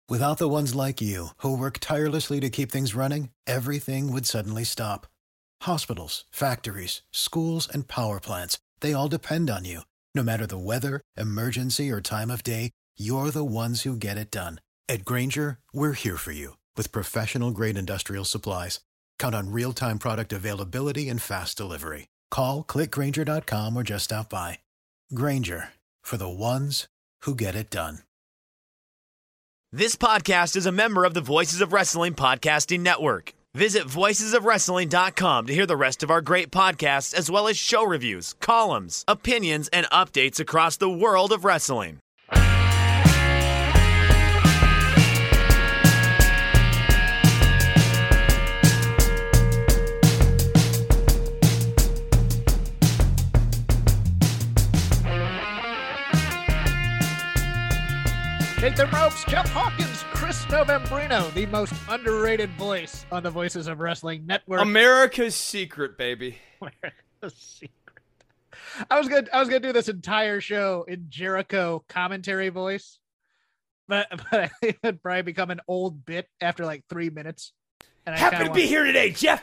Without the ones like you, who work tirelessly to keep things running, everything would suddenly stop. Hospitals, factories, schools, and power plants, they all depend on you. No matter the weather, emergency, or time of day, you're the ones who get it done. At Grainger, we're here for you with professional-grade industrial supplies. Count on real-time product availability and fast delivery. Call, clickgrainger.com, or just stop by. Grainger, for the ones who get it done. This podcast is a member of the Voices of Wrestling Podcasting Network. Visit voicesofwrestling.com to hear the rest of our great podcasts, as well as show reviews, columns, opinions, and updates across the world of wrestling. Shake the ropes, Jeff Hawkins, Chris Novembrino, the most underrated voice on the Voices of Wrestling Network. America's secret, baby. America's secret. I was gonna do this entire show in Jericho commentary voice, but it would probably become an old bit after like 3 minutes. And I Happy to be here today, Jeff.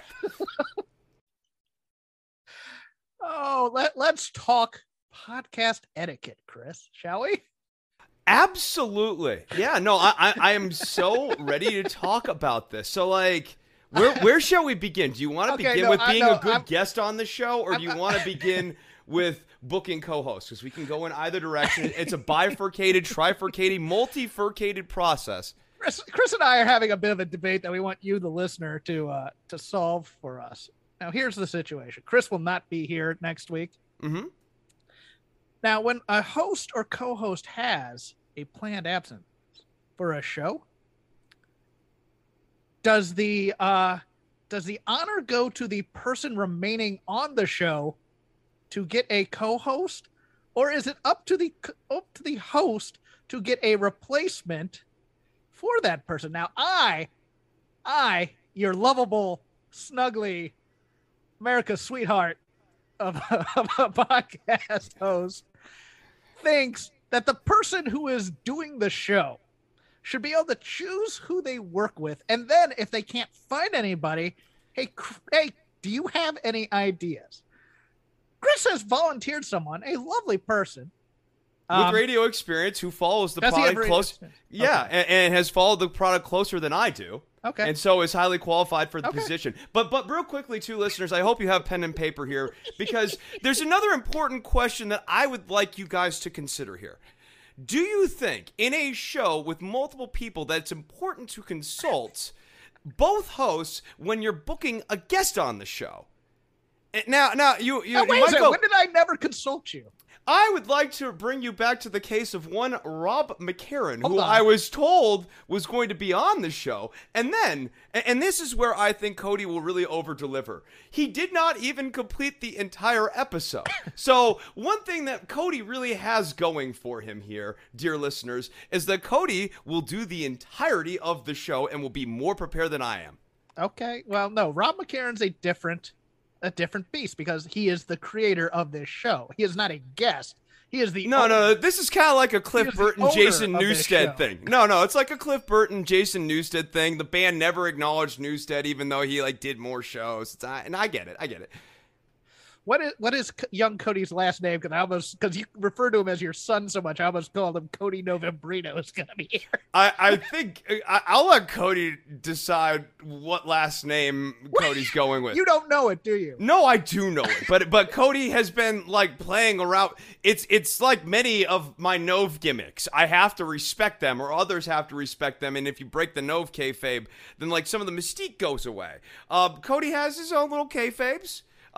Let's talk podcast etiquette, Chris, shall we? Absolutely. Yeah, no, I am so ready to talk about this. So, like, where shall we begin? Do you want to begin with being a good guest on the show, or do you want to begin with booking co-hosts? Because we can go in either direction. It's a bifurcated, trifurcated, multifurcated process. Chris and I are having a bit of a debate that we want you, the listener, to solve for us. Now, here's the situation. Chris will not be here next week. Mm-hmm. Now, when a host or co-host has a planned absence for a show, does the honor go to the person remaining on the show to get a co-host, or is it up to the host to get a replacement for that person? Now, I, your lovable, snuggly America's sweetheart of a podcast host, thinks that the person who is doing the show should be able to choose who they work with, and then if they can't find anybody, hey, do you have any ideas? Chris has volunteered someone, a lovely person with radio experience, who follows the product close. Yeah, okay. and has followed the product closer than I do. Okay. And so is highly qualified for the position. But real quickly, too, listeners, I hope you have pen and paper here, because there's another important question that I would like you guys to consider here. Do you think in a show with multiple people that it's important to consult both hosts when you're booking a guest on the show? Now you wait a second. When did I never consult you? I would like to bring you back to the case of one Rob McCarran, who I was told was going to be on the show. And then, and this is where I think Cody will really over-deliver, he did not even complete the entire episode. So one thing that Cody really has going for him here, dear listeners, is that Cody will do the entirety of the show and will be more prepared than I am. Okay, well, no, Rob McCarran's a different beast, because he is the creator of this show. He is not a guest. He is the No, this is kind of like a Cliff Burton, Jason Newsted thing. No, it's like a Cliff Burton, Jason Newsted thing. The band never acknowledged Newsted, even though he did more shows. And I get it. What is young Cody's last name? Because you refer to him as your son so much, I almost called him Cody Novembrino is going to be here. I think I'll let Cody decide what last name Cody's going with. You don't know it, do you? No, I do know it, but Cody has been playing around. It's like many of my Nove gimmicks. I have to respect them, or others have to respect them. And if you break the Nove kayfabe, then some of the mystique goes away. Cody has his own little kayfabes.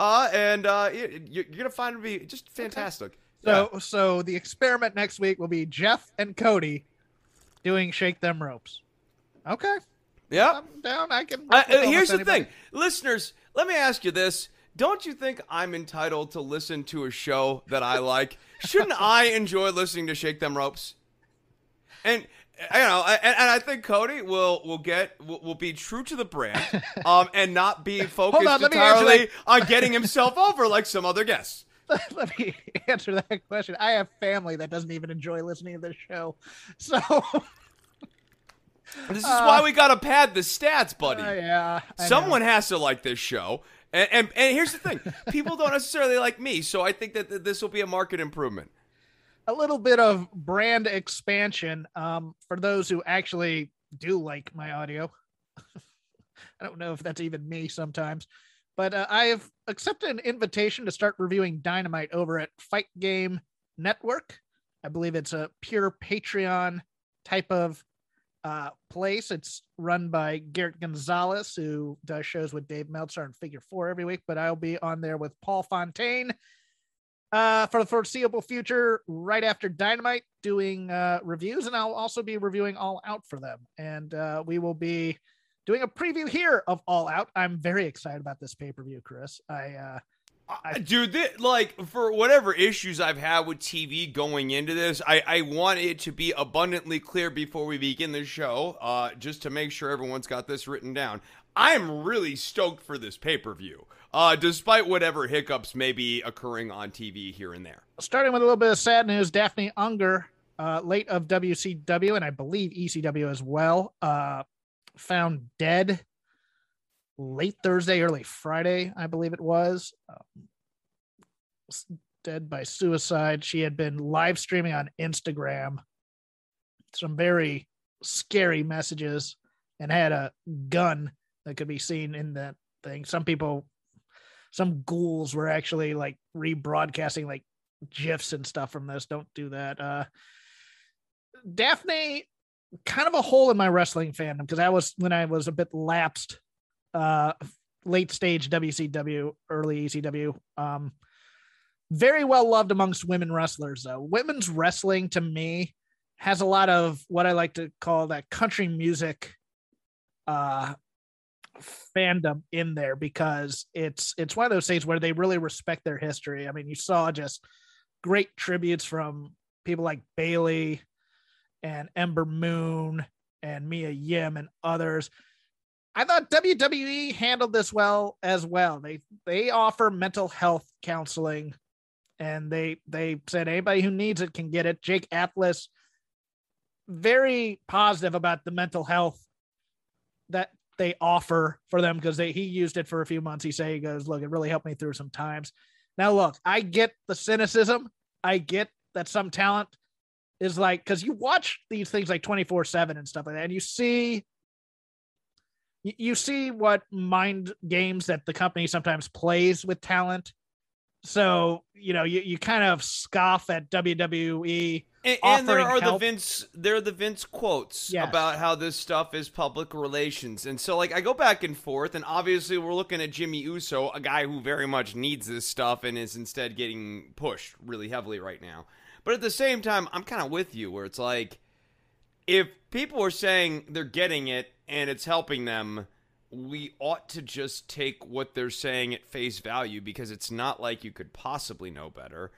You're gonna find it to be just fantastic. Okay. So the experiment next week will be Jeff and Cody doing Shake Them Ropes. Okay. Yeah. I'm down. I can. Here's the thing, listeners. Let me ask you this: don't you think I'm entitled to listen to a show that I like? Shouldn't I enjoy listening to Shake Them Ropes? And I think Cody will be true to the brand, and not be focused entirely on getting himself over like some other guests. Let me answer that question. I have family that doesn't even enjoy listening to this show, so This is why we gotta pad the stats, buddy. Yeah. Someone has to like this show. And here's the thing. People don't necessarily like me, so I think that this will be a market improvement. A little bit of brand expansion for those who actually do like my audio. I don't know if that's even me sometimes, but I have accepted an invitation to start reviewing Dynamite over at Fight Game Network. I believe it's a pure Patreon type of place. It's run by Garrett Gonzalez, who does shows with Dave Meltzer and Figure 4 every week, but I'll be on there with Paul Fontaine for the foreseeable future, right after Dynamite, doing reviews, and I'll also be reviewing All Out for them. And we will be doing a preview here of All Out. I'm very excited about this pay-per-view, Chris. Dude, for whatever issues I've had with TV going into this, I want it to be abundantly clear before we begin the show, just to make sure everyone's got this written down. I'm really stoked for this pay-per-view, despite whatever hiccups may be occurring on TV here and there. Starting with a little bit of sad news, Daphne Unger, late of WCW, and I believe ECW as well, found dead late Thursday, early Friday, I believe it was. Dead by suicide. She had been live streaming on Instagram some very scary messages and had a gun that could be seen in that thing. Some ghouls were actually like rebroadcasting like GIFs and stuff from this. Don't do that. Daphne, kind of a hole in my wrestling fandom, because that was when I was a bit lapsed. Late stage WCW, early ECW. Very well loved amongst women wrestlers, though. Women's wrestling, to me, has a lot of what I like to call that country music fandom in there, because it's one of those things where they really respect their history. I mean, you saw just great tributes from people like Bayley and Ember Moon and Mia Yim and others. I thought WWE handled this well as well. They offer mental health counseling, and they said anybody who needs it can get it. Jake Atlas, very positive about the mental health that they offer for them, because he used it for a few months. He goes, look, it really helped me through some times. Now, look, I get the cynicism. I get that some talent is like, because you watch these things like 24/7 and stuff like that, and you see what mind games that the company sometimes plays with talent. So, you kind of scoff at WWE. And there are help. the Vince quotes about how this stuff is public relations. And so, I go back and forth, and obviously we're looking at Jimmy Uso, a guy who very much needs this stuff and is instead getting pushed really heavily right now. But at the same time, I'm kind of with you, where it's like, if people are saying they're getting it and it's helping them, we ought to just take what they're saying at face value, because it's not like you could possibly know better.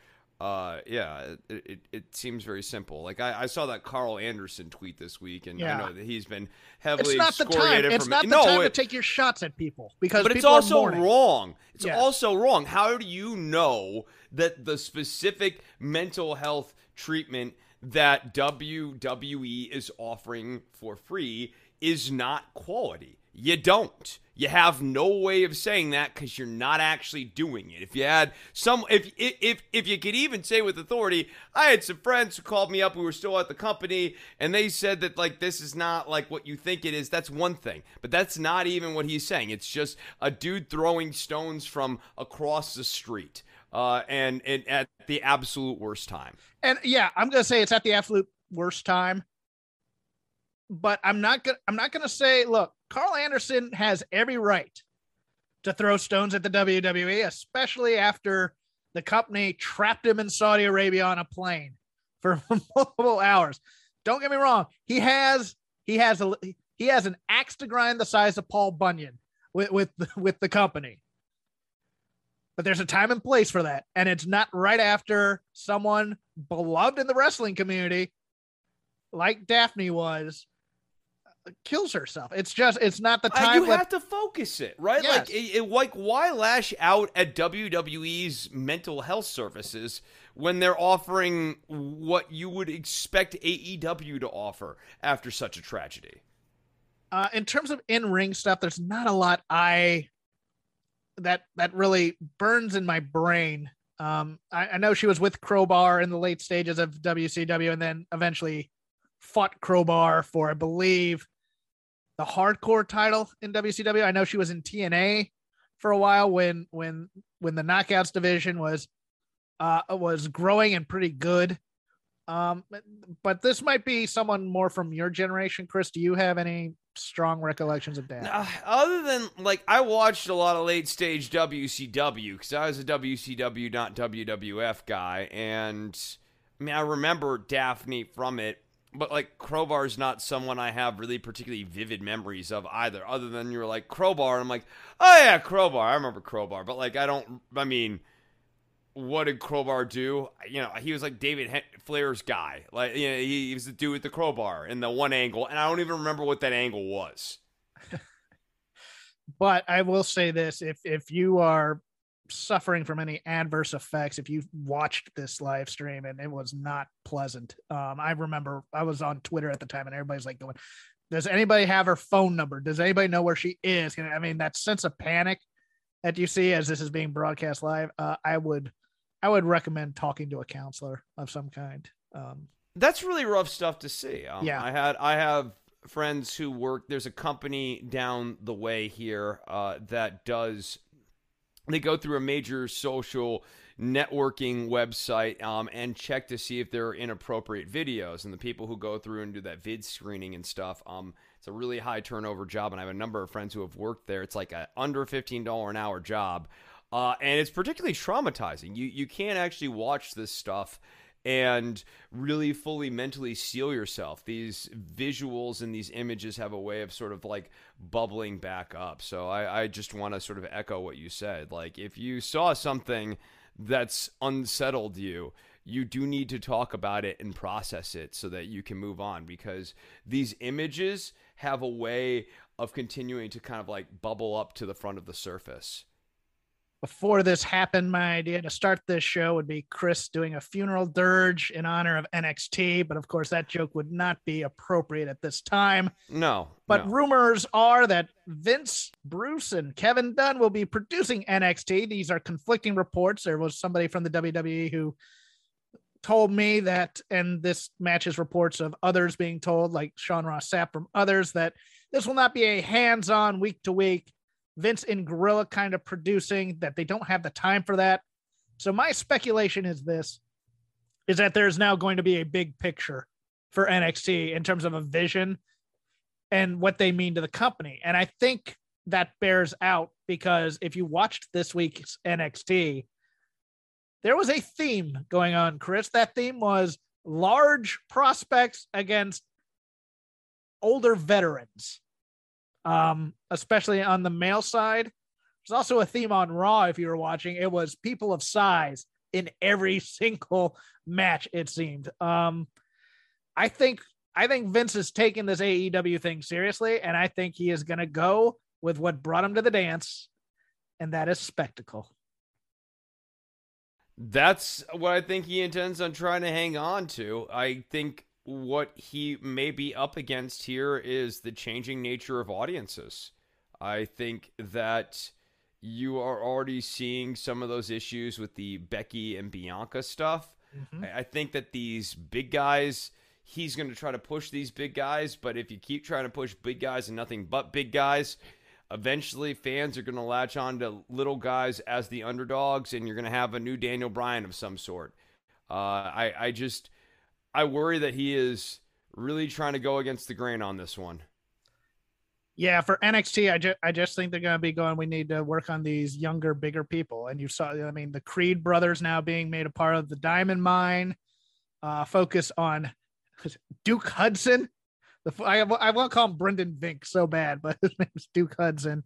It seems very simple. Like I saw that Carl Anderson tweet this week, and I know that he's been heavily excoriated. It's not the time to take your shots at people, because but it's also wrong. It's also wrong. How do you know that the specific mental health treatment that WWE is offering for free is not quality? You don't. You have no way of saying that, because you're not actually doing it. If you had if you could even say with authority, I had some friends who called me up who were still at the company, and they said that this is not like what you think it is. That's one thing, but that's not even what he's saying. It's just a dude throwing stones from across the street, and at the absolute worst time. And I'm gonna say it's at the absolute worst time. But I'm not gonna say, look, Carl Anderson has every right to throw stones at the WWE, especially after the company trapped him in Saudi Arabia on a plane for multiple hours. Don't get me wrong. He has an axe to grind the size of Paul Bunyan with the company. But there's a time and place for that. And it's not right after someone beloved in the wrestling community, like Daphne was, kills herself. It's not the time. You have to focus it, right? Yes. Like why lash out at WWE's mental health services when they're offering what you would expect AEW to offer after such a tragedy? In terms of in-ring stuff, there's not a lot that really burns in my brain. I know she was with Crowbar in the late stages of WCW and then eventually fought Crowbar for, I believe, the hardcore title in WCW. I know she was in TNA for a while when the Knockouts division was growing and pretty good. But this might be someone more from your generation. Chris, do you have any strong recollections of that? Other than, like, I watched a lot of late stage WCW because I was a WCW, not WWF guy. And I mean, I remember Daphne from it, but like Crowbar's not someone I have really particularly vivid memories of either, other than you're like Crowbar. I'm like, oh yeah, Crowbar. I remember Crowbar, but like, what did Crowbar do? You know, he was like David Flair's guy. Like, you know, he was the dude with the crowbar in the one angle, and I don't even remember what that angle was. But I will say this: if you are suffering from any adverse effects, if you watched this live stream and it was not pleasant, I remember I was on Twitter at the time, and everybody's like going, "Does anybody have her phone number? Does anybody know where she is?" I mean, that sense of panic that you see as this is being broadcast live, I would recommend talking to a counselor of some kind. That's really rough stuff to see. Yeah. I have friends who work. There's a company down the way here that does. They go through a major social networking website and check to see if there are inappropriate videos. And the people who go through and do that vid screening and stuff, it's a really high turnover job. And I have a number of friends who have worked there. It's like a under $15 an hour job. And it's particularly traumatizing. You can't actually watch this stuff and really fully mentally seal yourself. These visuals and these images have a way of sort of like bubbling back up. So I just want to sort of echo what you said. Like, if you saw something that's unsettled you, you do need to talk about it and process it so that you can move on, because these images have a way of continuing to kind of like bubble up to the front of the surface. Before this happened, my idea to start this show would be Chris doing a funeral dirge in honor of NXT, but of course that joke would not be appropriate at this time. No. But rumors are that Vince, Bruce, and Kevin Dunn will be producing NXT. These are conflicting reports. There was somebody from the WWE who told me that, and this matches reports of others being told, like Sean Ross Sapp from others, that this will not be a hands-on week-to-week Vince in Gorilla kind of producing, that they don't have the time for that. So my speculation is that there's now going to be a big picture for NXT in terms of a vision and what they mean to the company. And I think that bears out because if you watched this week's NXT, there was a theme going on, Chris. That theme was large prospects against older veterans. Especially on the male side. There's also a theme on Raw. If you were watching, it was people of size in every single match, it seemed. I think Vince is taking this AEW thing seriously, and I think he is going to go with what brought him to the dance, and that is spectacle. That's what I think he intends on trying to hang on to. I think what he may be up against here is the changing nature of audiences. I think that you are already seeing some of those issues with the Becky and Bianca stuff. Mm-hmm. I think that these big guys, he's going to try to push these big guys, but if you keep trying to push big guys and nothing but big guys, eventually fans are going to latch on to little guys as the underdogs, and you're going to have a new Daniel Bryan of some sort. I worry that he is really trying to go against the grain on this one. Yeah, for NXT, I just think they're going to be going, we need to work on these younger, bigger people. And you saw, I mean, the Creed brothers now being made a part of the Diamond Mine, focus on Duke Hudson. I want to call him Brendan Vink so bad, but his name is Duke Hudson.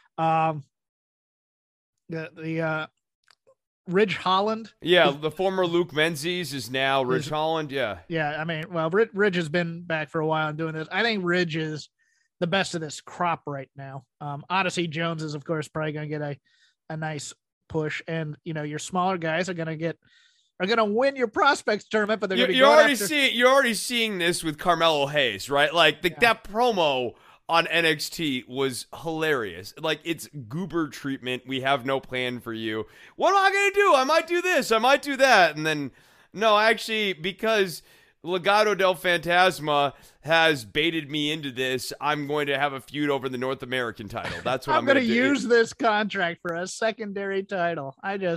The Ridge Holland. Yeah, the former Luke Menzies is now Ridge Holland. Yeah. Yeah, I mean, well, Ridge has been back for a while and doing this. I think Ridge is the best of this crop right now. Odyssey Jones is, of course, probably going to get a nice push. And, you know, your smaller guys are going to win your prospects tournament, but they're going to be you're already seeing this with Carmelo Hayes, right? Like that promo on NXT was hilarious. Like, it's goober treatment. We have no plan for you. What am I going to do? I might do this. I might do that. And then, no, actually, because Legado del Fantasma has baited me into this, I'm going to have a feud over the North American title. That's what I'm going to do. Use this contract for a secondary title.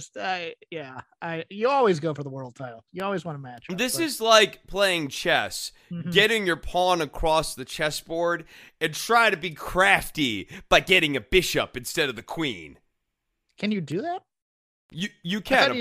You always go for the world title. You always want to match up, This is like playing chess, getting your pawn across the chessboard and try to be crafty by getting a bishop instead of the queen. Can you do that? You can.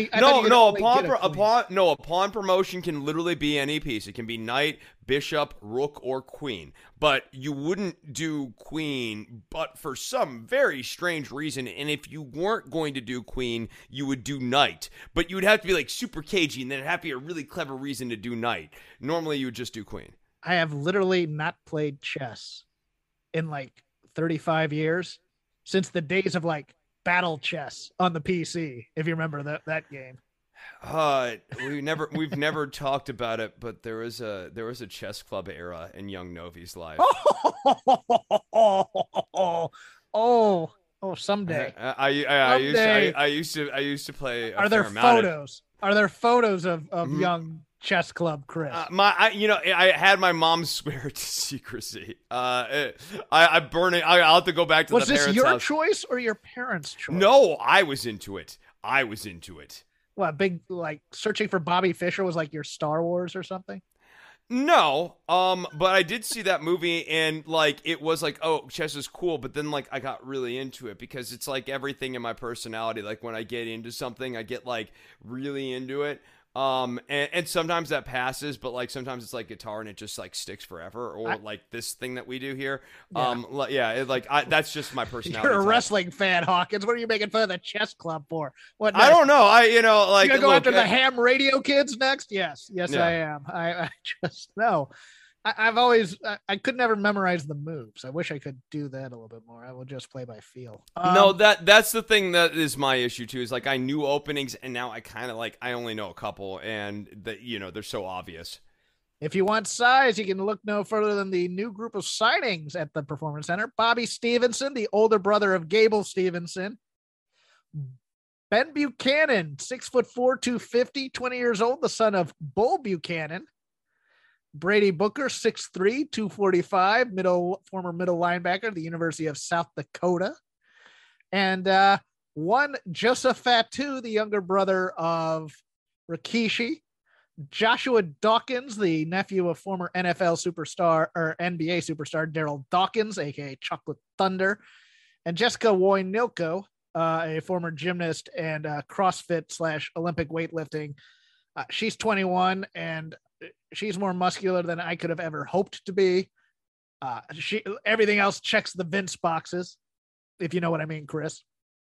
A pawn promotion can literally be any piece. It can be knight, bishop, rook, or queen. But you wouldn't do queen, but for some very strange reason. And if you weren't going to do queen, you would do knight. But you would have to be like super cagey, and then it'd have to be a really clever reason to do knight. Normally, you would just do queen. I have literally not played chess in like 35 years, since the days of like Battle Chess on the PC, if you remember that game. We've never talked about it, but there was a chess club era in young Novi's life. Someday. I used to play. Are there photos? Are there photos of young chess club Chris? I had my mom swear to secrecy. I burn it. I'll have to go back to the parents' house. Was this your choice or your parents' choice? No, I was into it. What, big, like, searching for Bobby Fischer was like your Star Wars or something? No, but I did see that movie, and like it was like, oh, chess is cool, but then like I got really into it because it's like everything in my personality. Like when I get into something, I get like really into it. And sometimes that passes, but like sometimes it's like guitar and it just like sticks forever, or like this thing that we do here. That's just my personality. You're a wrestling fan, Hawkins. What are you making fun of the chess club for? What next? I don't know. You gonna go after the ham radio kids next? Yes, yeah. I am. I just no. I've always I could never memorize the moves. I wish I could do that a little bit more. I will just play by feel. No, that's the thing that is my issue too. Is like I knew openings, and now I kind of like I only know a couple, and they're so obvious. If you want size, you can look no further than the new group of signings at the Performance Center. Bobby Stevenson, the older brother of Gable Stevenson. Ben Buchanan, 6'4", 250, 20 years old, the son of Bull Buchanan. Brady Booker, 6'3", 245, former middle linebacker at the University of South Dakota. And one Joseph Fatu, the younger brother of Rikishi. Joshua Dawkins, the nephew of former NFL superstar or NBA superstar Daryl Dawkins, aka Chocolate Thunder. And Jessica Woynilko, a former gymnast and CrossFit / Olympic weightlifting. She's 21 and she's more muscular than I could have ever hoped to be. Everything else checks the Vince boxes, if you know what I mean, Chris.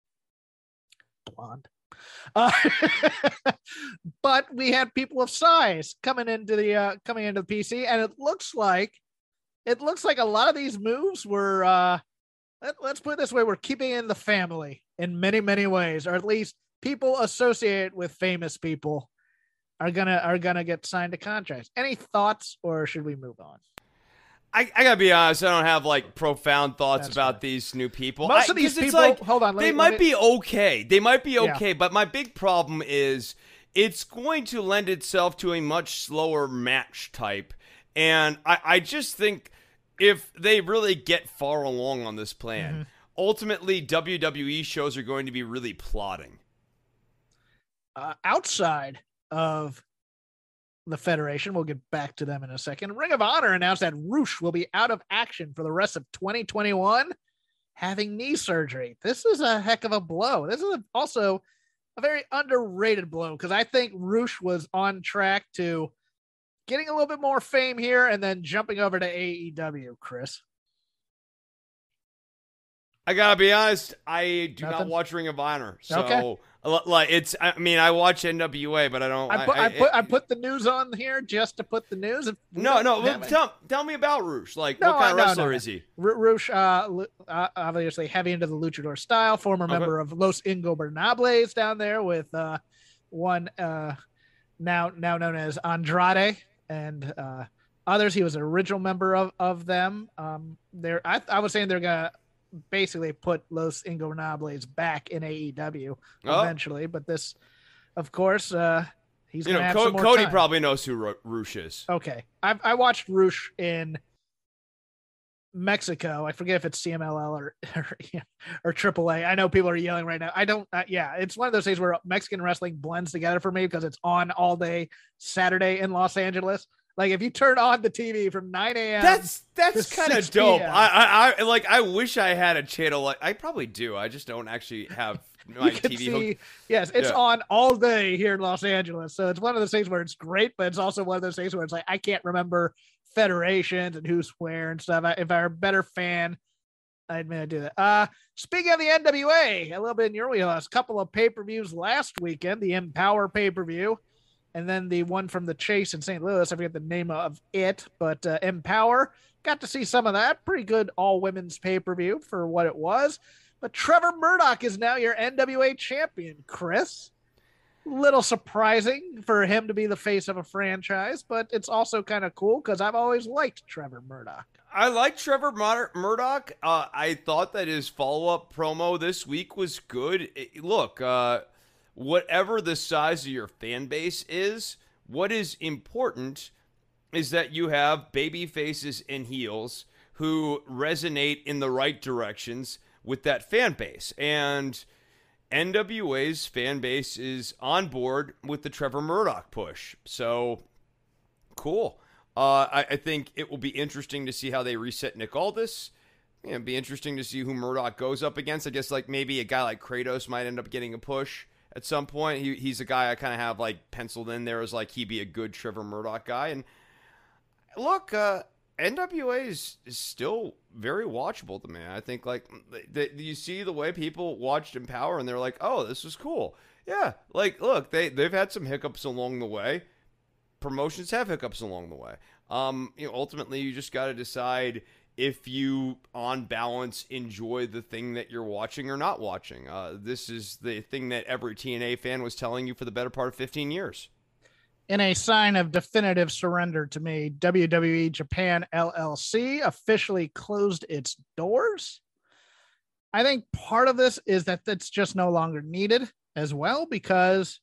Blonde. But we had people of size coming into the PC, and it looks like a lot of these moves were let's put it this way, we're keeping in the family in many, many ways, or at least people associated with famous people are gonna get signed to contracts. Any thoughts, or should we move on? I gotta be honest, I don't have like profound thoughts about these new people. Most of these people, like, hold on, they might be okay. They might be okay, but my big problem is it's going to lend itself to a much slower match type. And I just think if they really get far along on this plan, ultimately WWE shows are going to be really plotting. Outside of the Federation, we'll get back to them in a second. Ring of Honor announced that Roosh will be out of action for the rest of 2021, having knee surgery. This is a heck of a blow. This is also a very underrated blow, because I think Roosh was on track to getting a little bit more fame here and then jumping over to AEW, Chris. I gotta be honest, I do not watch Ring of Honor, so like it's. I mean, I watch NWA, but I don't. I put the news on here just to put the news. Tell me about Roosh. Like, what kind of wrestler is he? Roosh, obviously heavy into the luchador style. Former member of Los Ingobernables down there with one now known as Andrade and Others, he was an original member of them. I was saying they're gonna basically put Los Ingobernables back in AEW eventually, but this, of course, he's gonna have some more Cody time. probably knows who Roosh is. Okay, I watched Roosh in Mexico. I forget if it's CMLL or AAA. I know people are yelling right now. I don't. It's one of those things where Mexican wrestling blends together for me because it's on all day Saturday in Los Angeles. Like if you turn on the TV from 9 a.m. That's kind of dope. I wish I had a channel. I probably do. I just don't actually have my TV. Yes, it's on all day here in Los Angeles. So it's one of those things where it's great, but it's also one of those things where it's like I can't remember federations and who's where and stuff. If I were a better fan, I'd do that. Speaking of the NWA, a little bit in your wheelhouse, a couple of pay-per-views last weekend, the Empower pay-per-view, and then the one from the Chase in St. Louis. I forget the name of it, but Empower. Got to see some of that. Pretty good all-women's pay-per-view for what it was. But Trevor Murdoch is now your NWA champion, Chris. Little surprising for him to be the face of a franchise, but it's also kind of cool because I've always liked Trevor Murdoch. I like Trevor Murdoch. I thought that his follow-up promo this week was good. Look, whatever the size of your fan base is, what is important is that you have baby faces and heels who resonate in the right directions with that fan base. And NWA's fan base is on board with the Trevor Murdoch push. So, cool. I think it will be interesting to see how they reset Nick Aldis. It'd be interesting to see who Murdoch goes up against. I guess like maybe a guy like Kratos might end up getting a push at some point. He's a guy I kind of have like penciled in there as like he'd be a good Trevor Murdoch guy. And look, NWA is still very watchable to me. I think like you see the way people watched Empower and they're like, oh, this is cool. Yeah, like look, they've had some hiccups along the way. Promotions have hiccups along the way. Ultimately you just got to decide if you, on balance, enjoy the thing that you're watching or not watching. This is the thing that every TNA fan was telling you for the better part of 15 years. In a sign of definitive surrender to me, WWE Japan LLC officially closed its doors. I think part of this is that it's just no longer needed as well because,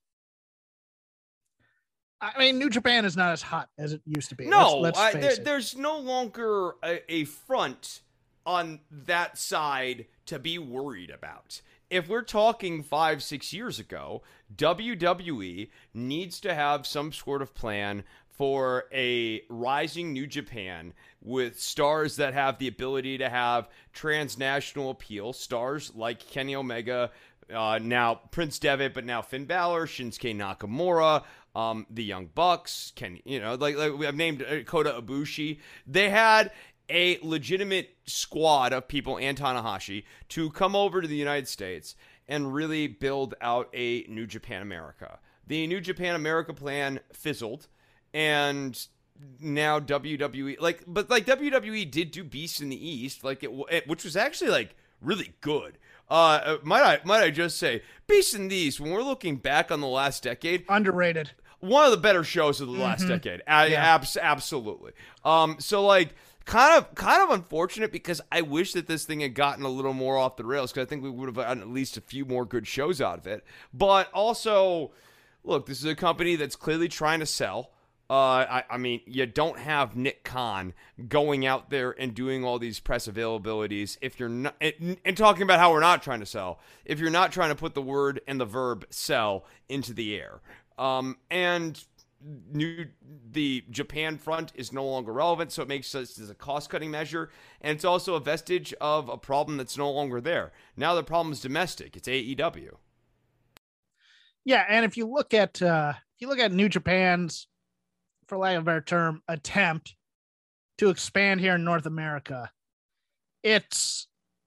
I mean, New Japan is not as hot as it used to be. No, let's face it. There's no longer a front on that side to be worried about. If we're talking 5-6 years ago, WWE needs to have some sort of plan for a rising New Japan with stars that have the ability to have transnational appeal. Stars like Kenny Omega, now Prince Devitt, but now Finn Balor, Shinsuke Nakamura, the Young Bucks, like I've named Kota Ibushi. They had a legitimate squad of people and Tanahashi to come over to the United States and really build out a New Japan America. The New Japan America plan fizzled, and now WWE WWE did do Beast in the East, which was actually like really good. Might I just say, Beast in the East, when we're looking back on the last decade, underrated. One of the better shows of the last decade. Absolutely. So like, kind of unfortunate because I wish that this thing had gotten a little more off the rails because I think we would have gotten at least a few more good shows out of it. But also, look, this is a company that's clearly trying to sell. I mean, you don't have Nick Khan going out there and doing all these press availabilities if you're not, and talking about how we're not trying to sell, if you're not trying to put the word and the verb sell into the air. And the Japan front is no longer relevant, so it makes sense as a cost-cutting measure, and it's also a vestige of a problem that's no longer there. Now the problem is domestic. It's AEW. Yeah, and if you look at New Japan's, for lack of a better term, attempt to expand here in North America, it's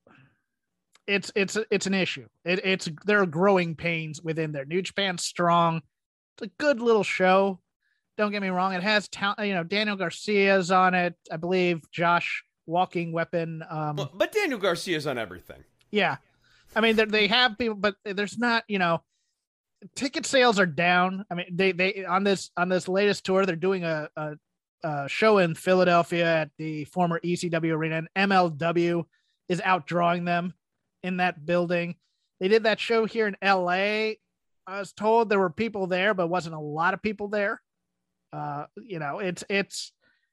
an issue. There are growing pains within there. New Japan's strong. It's a good little show. Don't get me wrong. It has talent. Daniel Garcia's on it. I believe Josh Walking Weapon. But Daniel Garcia's on everything. Yeah. I mean, they have people, but there's not, ticket sales are down. I mean, they on this latest tour, they're doing a show in Philadelphia at the former ECW arena, and MLW is outdrawing them in that building. They did that show here in LA. I was told there were people there, but wasn't a lot of people there. It's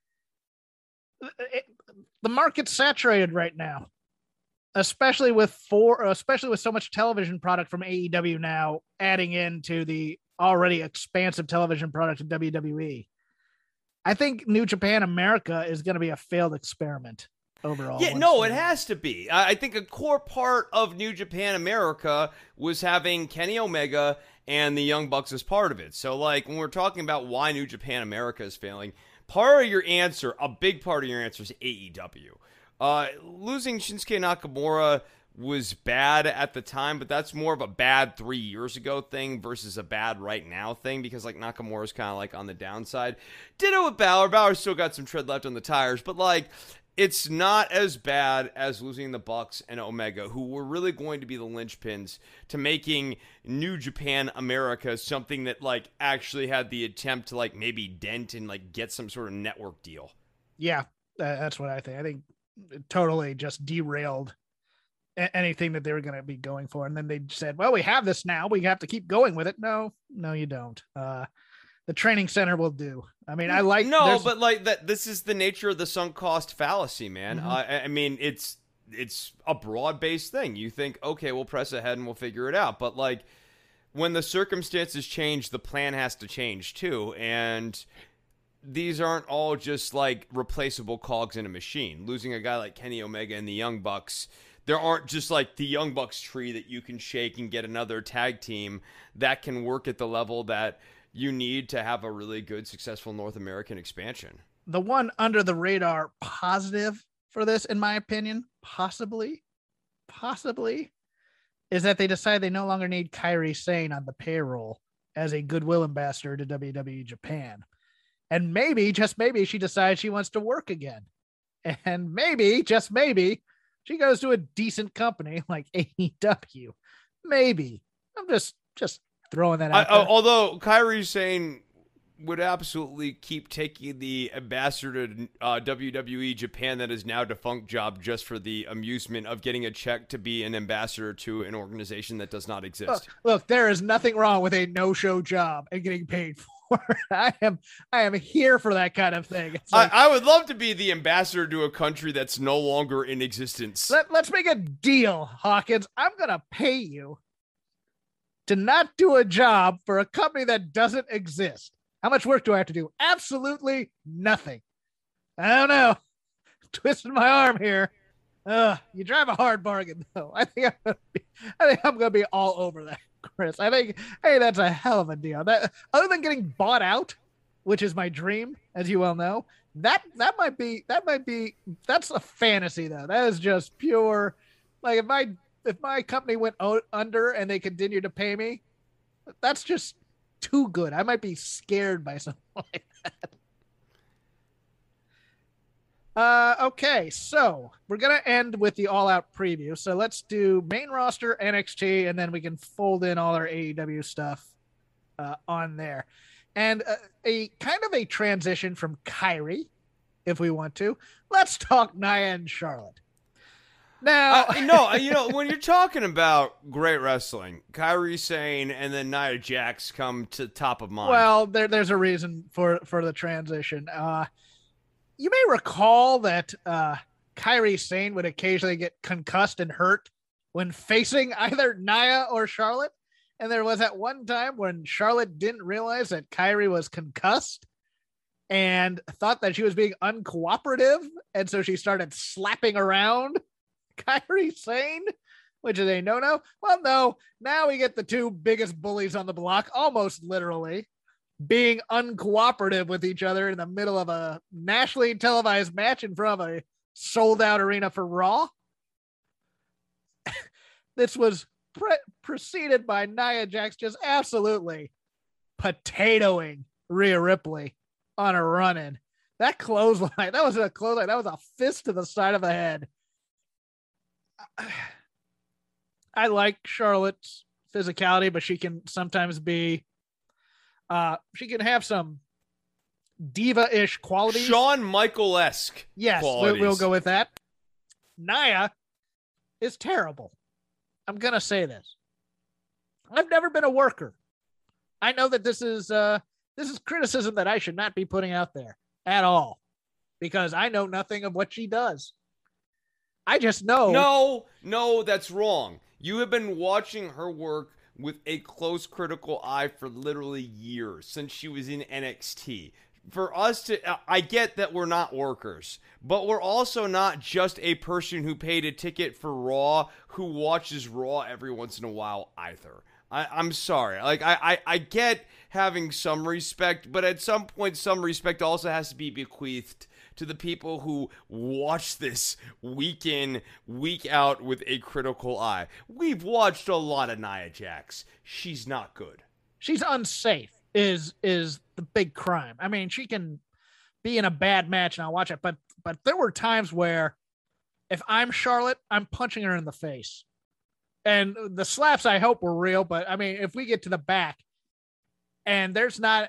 the market's saturated right now, especially with so much television product from AEW now adding into the already expansive television product of WWE. I think New Japan America is going to be a failed experiment overall. Yeah, no, it has to be. I think a core part of New Japan America was having Kenny Omega and the Young Bucks as part of it. So, like, when we're talking about why New Japan America is failing, part of your answer, a big part of your answer is AEW. Losing Shinsuke Nakamura was bad at the time, but that's more of a bad 3 years ago thing versus a bad right now thing, because like Nakamura's kind of like on the downside. Ditto with Balor. Balor's still got some tread left on the tires, but like it's not as bad as losing the Bucks and Omega, who were really going to be the linchpins to making New Japan America something that like actually had the attempt to like maybe dent and like get some sort of network deal. Yeah, that's what I think. I think it totally just derailed anything that they were going to be going for. And then they said, well, we have this now. We have to keep going with it. No, you don't. The training center will do. I mean, but like that, this is the nature of the sunk cost fallacy, man. Mm-hmm. I mean, it's a broad-based thing. You think, okay, we'll press ahead and we'll figure it out. But like when the circumstances change, the plan has to change too. And these aren't all just like replaceable cogs in a machine. Losing a guy like Kenny Omega and the Young Bucks, there aren't just like the Young Bucks tree that you can shake and get another tag team that can work at the level that you need to have a really good, successful North American expansion. The one under the radar positive for this, in my opinion, possibly, is that they decide they no longer need Kairi Sane on the payroll as a goodwill ambassador to WWE Japan. And maybe, just maybe, she decides she wants to work again. And maybe, just maybe, she goes to a decent company like AEW. Maybe. I'm just throwing that out there. Although Kairi Sane would absolutely keep taking the ambassador to WWE Japan, that is now defunct, job just for the amusement of getting a check to be an ambassador to an organization that does not exist. Look, there is nothing wrong with a no-show job and getting paid for it. I am here for that kind of thing. Like, I would love to be the ambassador to a country that's no longer in existence. Let's make a deal, Hawkins. I'm going to pay you to not do a job for a company that doesn't exist. How much work do I have to do? Absolutely nothing. I don't know. Twisting my arm here. You drive a hard bargain, though. I think I'm gonna be all over that, Chris. I think, hey, that's a hell of a deal. That, other than getting bought out, which is my dream, as you well know, that's a fantasy, though. That is just pure. Like if my company went under and they continued to pay me, that's just too good. I might be scared by something like that. Okay, so we're going to end with the all-out preview. So let's do main roster, NXT, and then we can fold in all our AEW stuff on there. And a kind of a transition from Kairi, if we want to. Let's talk Nia and Charlotte. Now, when you're talking about great wrestling, Kairi Sane and then Nia Jax come to top of mind. Well, there's a reason for the transition. You may recall that Kairi Sane would occasionally get concussed and hurt when facing either Nia or Charlotte. And there was that one time when Charlotte didn't realize that Kairi was concussed and thought that she was being uncooperative. And so she started slapping around Kairi Sane, which is a no-no. Well, no, now we get the two biggest bullies on the block, almost literally, being uncooperative with each other in the middle of a nationally televised match in front of a sold-out arena for Raw. This was preceded by Nia Jax just absolutely potatoing Rhea Ripley on a run-in. That clothesline, that was a clothesline. That was a fist to the side of the head. I like Charlotte's physicality, but she can sometimes be, she can have some diva-ish qualities. Shawn Michael-esque. Yes, we'll go with that. Nia is terrible. I'm going to say this. I've never been a worker. I know that this is criticism that I should not be putting out there at all, because I know nothing of what she does. I just know. No, that's wrong. You have been watching her work with a close critical eye for literally years, since she was in NXT. For us to, I get that we're not workers, but we're also not just a person who paid a ticket for Raw who watches Raw every once in a while either. I'm sorry. Like, I get having some respect, but at some point, some respect also has to be bequeathed to the people who watch this week in, week out with a critical eye. We've watched a lot of Nia Jax. She's not good. She's unsafe is the big crime. I mean, she can be in a bad match and I'll watch it, but there were times where if I'm Charlotte, I'm punching her in the face. And the slaps, I hope, were real, but I mean, if we get to the back and there's not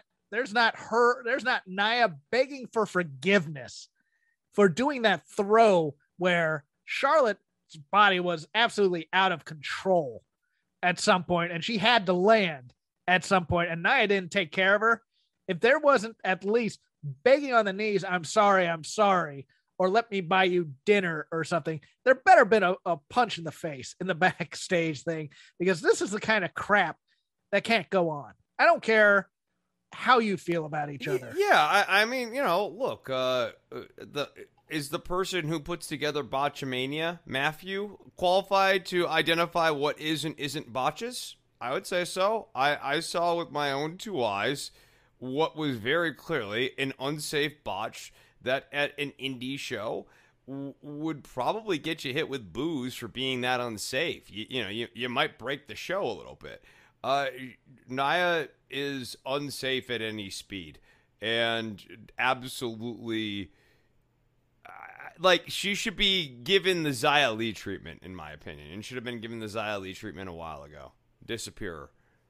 Nia begging for forgiveness for doing that throw where Charlotte's body was absolutely out of control at some point and she had to land at some point and Nia didn't take care of her. If there wasn't at least begging on the knees, I'm sorry, or let me buy you dinner or something, there better been a punch in the face in the backstage thing, because this is the kind of crap that can't go on. I don't care how you feel about each other. Yeah, I mean, look, is the person who puts together Botchamania, Matthew, qualified to identify what is and isn't botches? I would say so. I saw with my own two eyes what was very clearly an unsafe botch that at an indie show would probably get you hit with boos for being that unsafe. You might break the show a little bit. Nia is unsafe at any speed and absolutely she should be given the Xia Li treatment, in my opinion, and should have been given the Xia Li treatment a while ago. Disappear.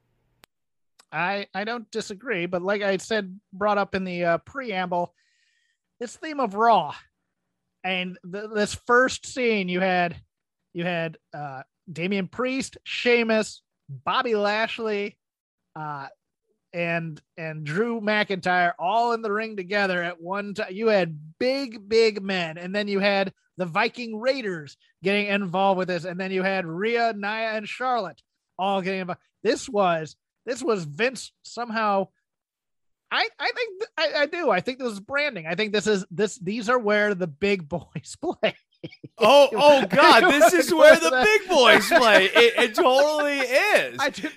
I don't disagree, but like I said, brought up in the preamble, this theme of Raw and this first scene, you had Damian Priest, Sheamus, Bobby Lashley, and Drew McIntyre all in the ring together at one time. You had big men, and then you had the Viking Raiders getting involved with this, and then you had Rhea, Nia, and Charlotte all getting involved. This was Vince somehow. I think this is branding. I think these are where the big boys play. Oh God, this is where the big boys play. It totally is.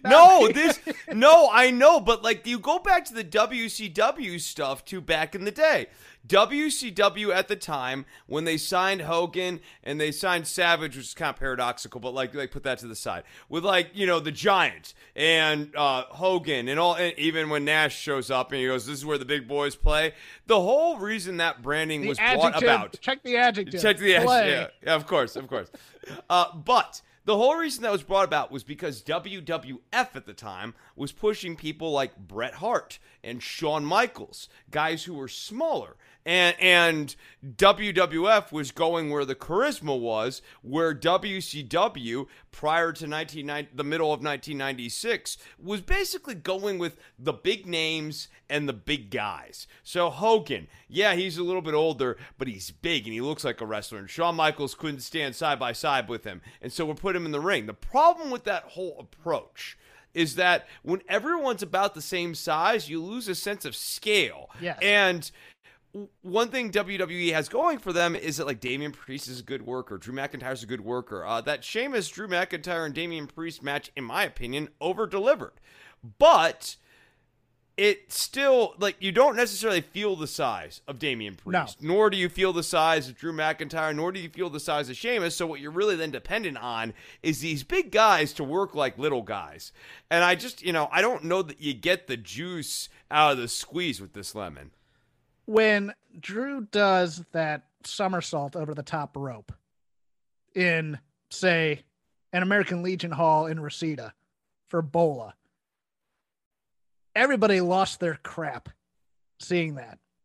I know, but you go back to the WCW stuff too back in the day. WCW at the time, when they signed Hogan and they signed Savage, which is kind of paradoxical, but put that to the side. With the Giant and Hogan and all, and even when Nash shows up and he goes, "This is where the big boys play." The whole reason that branding was brought about. Check the adjective. Yeah, of course. But the whole reason that was brought about was because WWF at the time was pushing people like Bret Hart and Shawn Michaels, guys who were smaller. And WWF was going where the charisma was, where WCW, prior to the middle of 1996, was basically going with the big names and the big guys. So Hogan, yeah, he's a little bit older, but he's big and he looks like a wrestler. And Shawn Michaels couldn't stand side by side with him. And so we'll put him in the ring. The problem with that whole approach is that when everyone's about the same size, you lose a sense of scale. Yes. And one thing WWE has going for them is that Damian Priest is a good worker. Drew McIntyre's a good worker. That Sheamus, Drew McIntyre, and Damian Priest match, in my opinion, over-delivered. But it still, you don't necessarily feel the size of Damian Priest. No. Nor do you feel the size of Drew McIntyre, nor do you feel the size of Sheamus. So what you're really then dependent on is these big guys to work like little guys. And I just, I don't know that you get the juice out of the squeeze with this lemon. When Drew does that somersault over the top rope in, say, an American Legion Hall in Reseda for Bola, everybody lost their crap seeing that.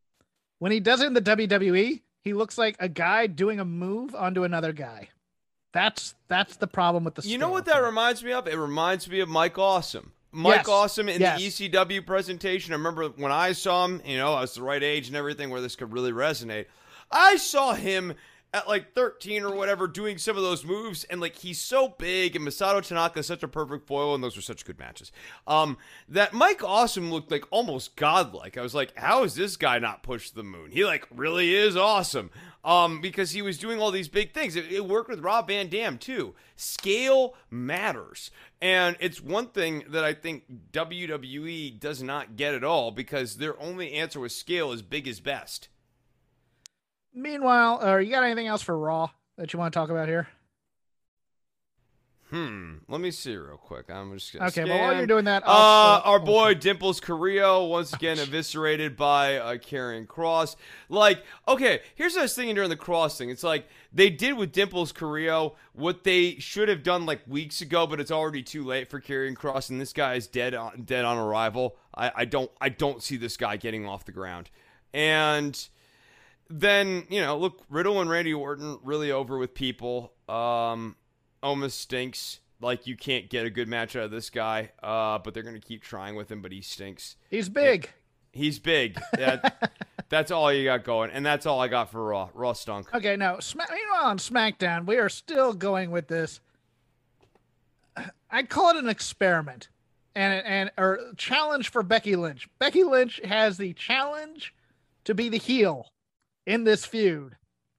When he does it in the WWE, he looks like a guy doing a move onto another guy. That's the problem with the You know what that reminds me of? It reminds me of Mike Awesome. Mike Awesome in the ECW presentation. I remember when I saw him, I was the right age and everything where this could really resonate. I saw him at like 13 or whatever doing some of those moves, and like he's so big, and Masato Tanaka is such a perfect foil, and those were such good matches. That Mike Awesome looked like almost godlike. I was like, how is this guy not pushed to the moon? He like really is awesome. Because he was doing all these big things. It worked with Rob Van Dam too. Scale matters. And it's one thing that I think WWE does not get at all, because their only answer with scale is big is best. Meanwhile, you got anything else for Raw that you want to talk about here? Let me see real quick. I'm just gonna okay. scan. Well, while you're doing that, our boy Dimples Carrillo once again eviscerated by Karrion Kross. Like, okay, here's what I was thinking during the Kross thing. It's like they did with Dimples Carrillo what they should have done like weeks ago, but it's already too late for Karrion Kross, and this guy is dead on arrival. I don't see this guy getting off the ground, and then look, Riddle and Randy Orton really over with people. Omos stinks. Like, you can't get a good match out of this guy, but they're going to keep trying with him, but he stinks. He's big. He's big. That's all you got going, and that's all I got for Raw. Raw stunk. Okay, now, on SmackDown, we are still going with this. I'd call it an experiment or challenge for Becky Lynch. Becky Lynch has the challenge to be the heel in this feud.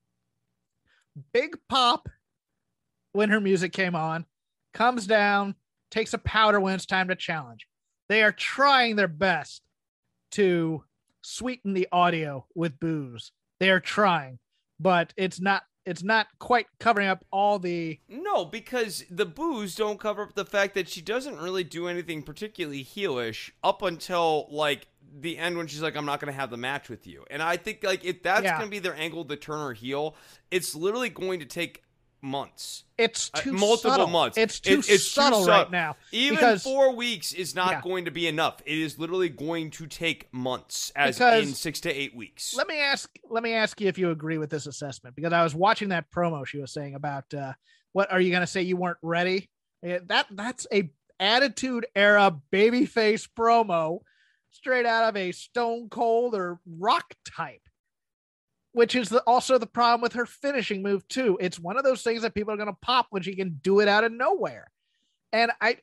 Big pop when her music came on, comes down, takes a powder when it's time to challenge. They are trying their best to sweeten the audio with booze. They are trying, but it's not quite covering up all the... No, because the boos don't cover up the fact that she doesn't really do anything particularly heelish up until like the end when she's like, I'm not going to have the match with you. And I think like if that's going to be their angle to turn her heel, it's literally going to take months. It's too multiple subtle. months. It's too subtle right now. Even 4 weeks is not going to be enough. It is literally going to take months, in 6 to 8 weeks. Let me ask you if you agree with this assessment, because I was watching that promo she was saying about what are you going to say you weren't ready? That's a Attitude Era babyface promo straight out of a Stone Cold or Rock type. Which is also the problem with her finishing move, too. It's one of those things that people are going to pop when she can do it out of nowhere. And I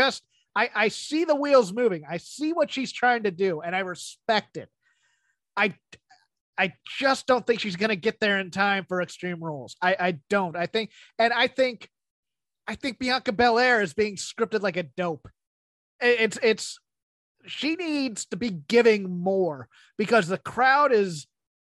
see the wheels moving. I see what she's trying to do, and I respect it. I just don't think she's going to get there in time for Extreme Rules. I don't. I think Bianca Belair is being scripted like a dope. She needs to be giving more, because the crowd is...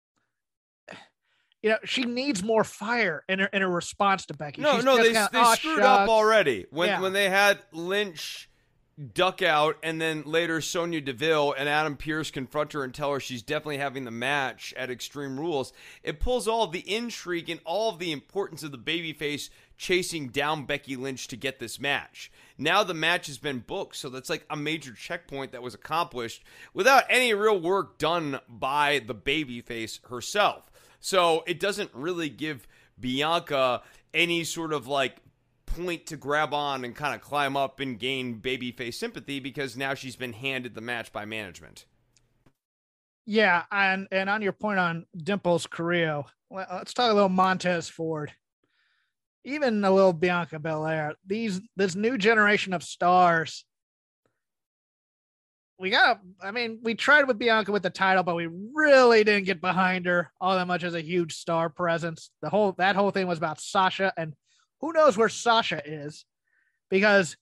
she needs more fire in her response to Becky. They screwed up already when they had Lynch duck out, and then later Sonya Deville and Adam Pearce confront her and tell her she's definitely having the match at Extreme Rules. It pulls all of the intrigue and all of the importance of the babyface chasing down Becky Lynch to get this match. Now the match has been booked, so that's like a major checkpoint that was accomplished without any real work done by the babyface herself. So it doesn't really give Bianca any sort of like point to grab on and kind of climb up and gain babyface sympathy, because now she's been handed the match by management. Yeah, and on your point on Dimples Carrillo, let's talk a little Montez Ford. Even a little Bianca Belair. This new generation of stars. We tried with Bianca with the title, but we really didn't get behind her all that much as a huge star presence. That whole thing was about Sasha, and who knows where Sasha is, because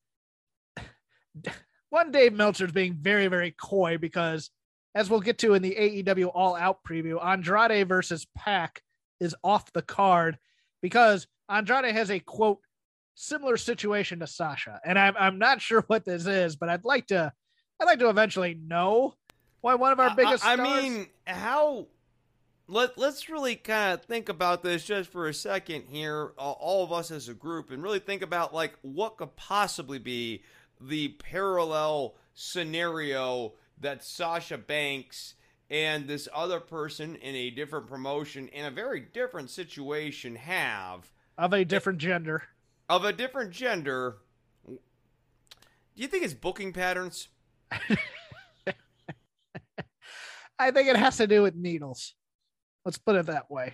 one, Dave Meltzer's being very, very coy, because as we'll get to in the AEW All Out preview, Andrade versus Pac is off the card because Andrade has a quote similar situation to Sasha, and I'm not sure what this is, but I'd like to eventually know why one of our biggest stars... I mean, how... Let's really kind of think about this just for a second here, all of us as a group, and really think about like what could possibly be the parallel scenario that Sasha Banks and this other person in a different promotion in a very different situation have of a different gender. Do you think it's booking patterns? I think it has to do with needles. Let's put it that way.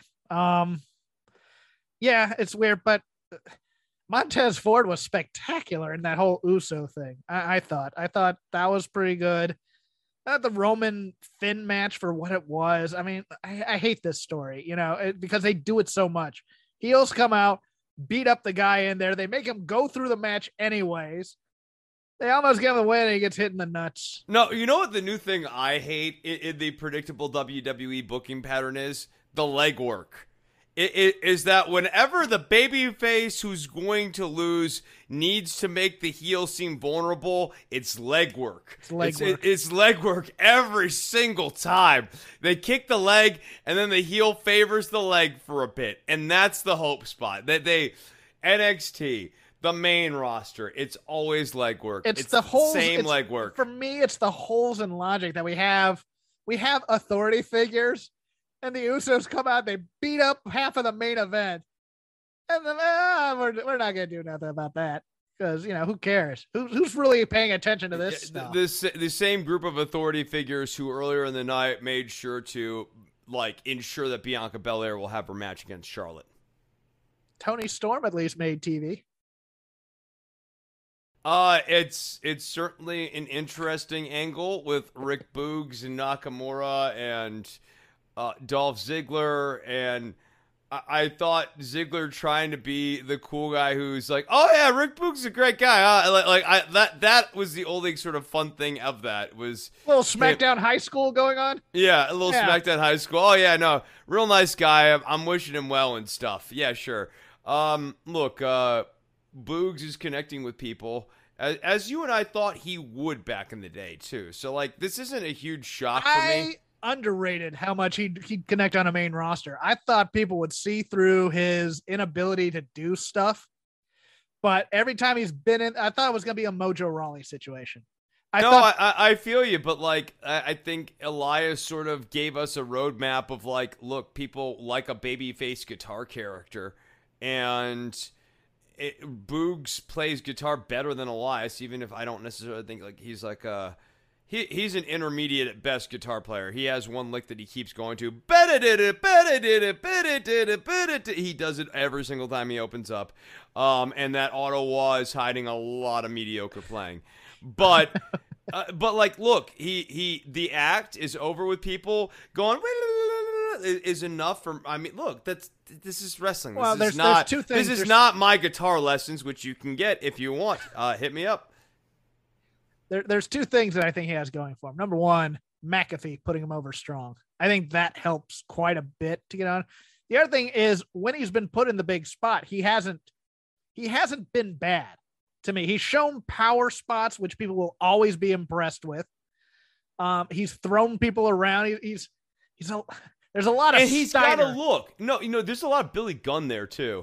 Yeah, it's weird, but Montez Ford was spectacular in that whole Uso thing. I thought that was pretty good. The Roman Finn match for what it was. I mean, I hate this story, because they do it so much. Heels come out, beat up the guy in there. They make him go through the match anyways. They almost give him the win and he gets hit in the nuts. No, you know what the new thing I hate in the predictable WWE booking pattern is? The legwork. It is that whenever the babyface who's going to lose needs to make the heel seem vulnerable, it's legwork. It's legwork every single time. They kick the leg, and then the heel favors the leg for a bit, and that's the hope spot. NXT, the main roster, it's always legwork. It's the same legwork. For me, it's the holes in logic that we have. We have authority figures. And the Usos come out, they beat up half of the main event. And then we're not going to do nothing about that. Because, who cares? Who's really paying attention to this stuff? The same group of authority figures who earlier in the night made sure to, ensure that Bianca Belair will have her match against Charlotte. Tony Storm at least made TV. It's certainly an interesting angle with Rick Boogs and Nakamura and Dolph Ziggler, and I thought Ziggler trying to be the cool guy who's like, oh yeah, Rick Boogs is a great guy. That was the only sort of fun thing of that was a little SmackDown High School going on. Yeah, a little SmackDown High School. Oh yeah, no, real nice guy. I'm wishing him well and stuff. Yeah, sure. Look, Boogs is connecting with people as you and I thought he would back in the day too. So this isn't a huge shock for me. Underrated how much he'd connect on a main roster. I thought people would see through his inability to do stuff, but every time he's been in, I thought it was going to be a Mojo Rawley situation. I feel you, but I think Elias sort of gave us a roadmap of look, people like a babyface guitar character, and Boogs plays guitar better than Elias, even if I don't necessarily think he's He's an intermediate at best guitar player. He has one lick that he keeps going to. He does it every single time he opens up. And that Ottawa is hiding a lot of mediocre playing. But look, the act is over with people going is enough for. I mean, look, this is wrestling. Well, there's two things. This is not my guitar lessons, which you can get if you want. Hit me up. There's two things that I think he has going for him. Number one, McAfee putting him over strong. I think that helps quite a bit to get on. The other thing is when he's been put in the big spot, he hasn't been bad to me. He's shown power spots, which people will always be impressed with. He's thrown people around. There's a lot of. And he's got a look. No, there's a lot of Billy Gunn there too.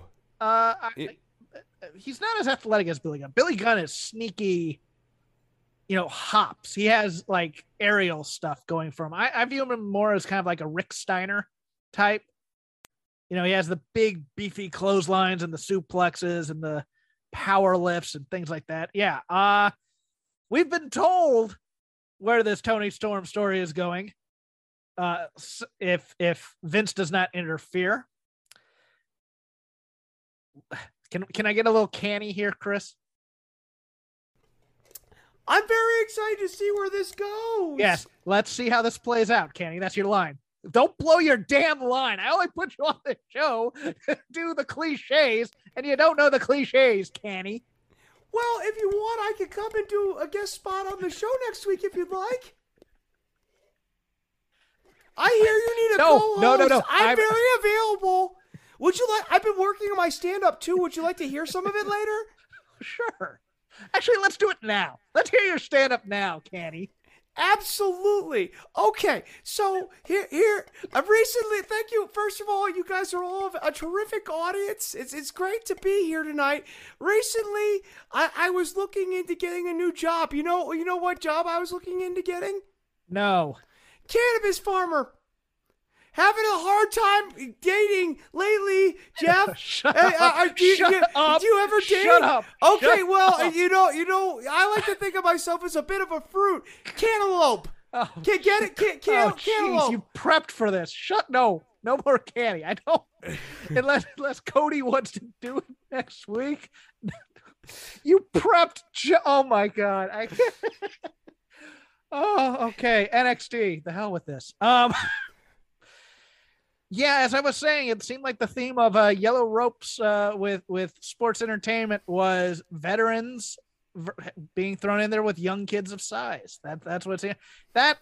He's not as athletic as Billy Gunn. Billy Gunn is sneaky. Hops. He has aerial stuff going for him. I view him more as kind of like a Rick Steiner type. He has the big beefy clotheslines and the suplexes and the power lifts and things like that. Yeah. We've been told where this Tony Storm story is going. If Vince does not interfere. Can I get a little canny here, Chris? I'm very excited to see where this goes. Yes, let's see how this plays out, Kenny. That's your line. Don't blow your damn line. I only put you on the show to do the cliches, and you don't know the cliches, Kenny. Well, if you want, I can come and do a guest spot on the show next week if you'd like. I hear you need a co-host. No. I'm very available. Would you like? I've been working on my stand-up too. Would you like to hear some of it later? Sure. Actually, let's do it now. Let's hear your stand-up now, Kenny. Absolutely. Okay, so here. Recently, thank you. First of all, you guys are all a terrific audience. It's great to be here tonight. Recently, I was looking into getting a new job. You know what job I was looking into getting? No. cannabis farmer. Having a hard time dating lately, Jeff. Shut Hey, up. do you ever date? Shut up. Okay, Shut well, up. you know, I like to think of myself as a bit of a fruit. Cantaloupe. Oh, Can't get it? oh, Cantaloupe. jeez, you prepped for this. No more candy. I don't. unless Cody wants to do it next week. You prepped. Oh my God. Oh, okay. NXT. The hell with this. Yeah, as I was saying, it seemed like the theme of Yellow Ropes with sports entertainment was veterans being thrown in there with young kids of size. That's what's in that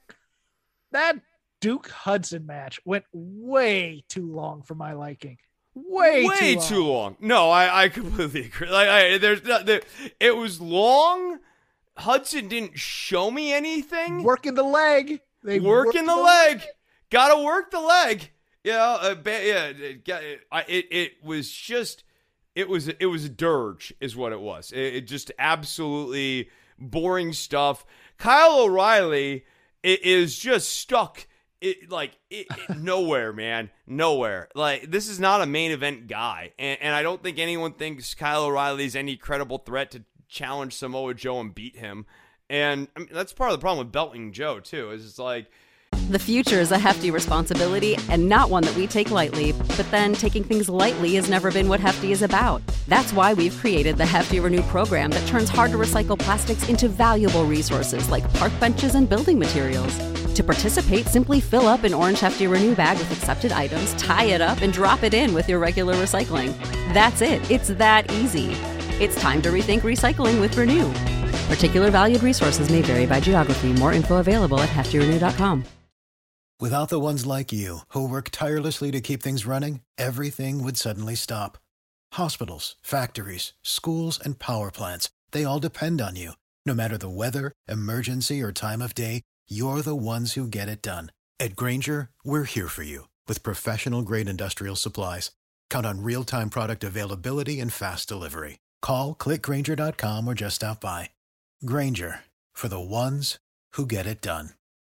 Duke Hudson match went way too long for my liking. Way too long. No, I completely agree. Like, it was long. Hudson didn't show me anything. Working the leg. They working the leg. Gotta work the leg. It was just, it was a dirge is what it was. It just absolutely boring stuff. Kyle O'Reilly is just stuck nowhere, man. Nowhere. Like, this is not a main event guy. And I don't think anyone thinks Kyle O'Reilly's any credible threat to challenge Samoa Joe and beat him. And I mean, that's part of the problem with belting Joe, too. Is it's like, the future is a hefty responsibility and not one that we take lightly. But then taking things lightly has never been what Hefty is about. That's why we've created the Hefty Renew program that turns hard-to-recycle plastics into valuable resources like park benches and building materials. To participate, simply fill up an orange Hefty Renew bag with accepted items, tie it up, and drop it in with your regular recycling. That's it. It's that easy. It's time to rethink recycling with Renew. Particular valued resources may vary by geography. More info available at heftyrenew.com. Without the ones like you, who work tirelessly to keep things running, everything would suddenly stop. Hospitals, factories, schools, and power plants, they all depend on you. No matter the weather, emergency, or time of day, you're the ones who get it done. At Grainger, we're here for you with professional-grade industrial supplies. Count on real-time product availability and fast delivery. Call, clickgrainger.com, or just stop by. Grainger, for the ones who get it done.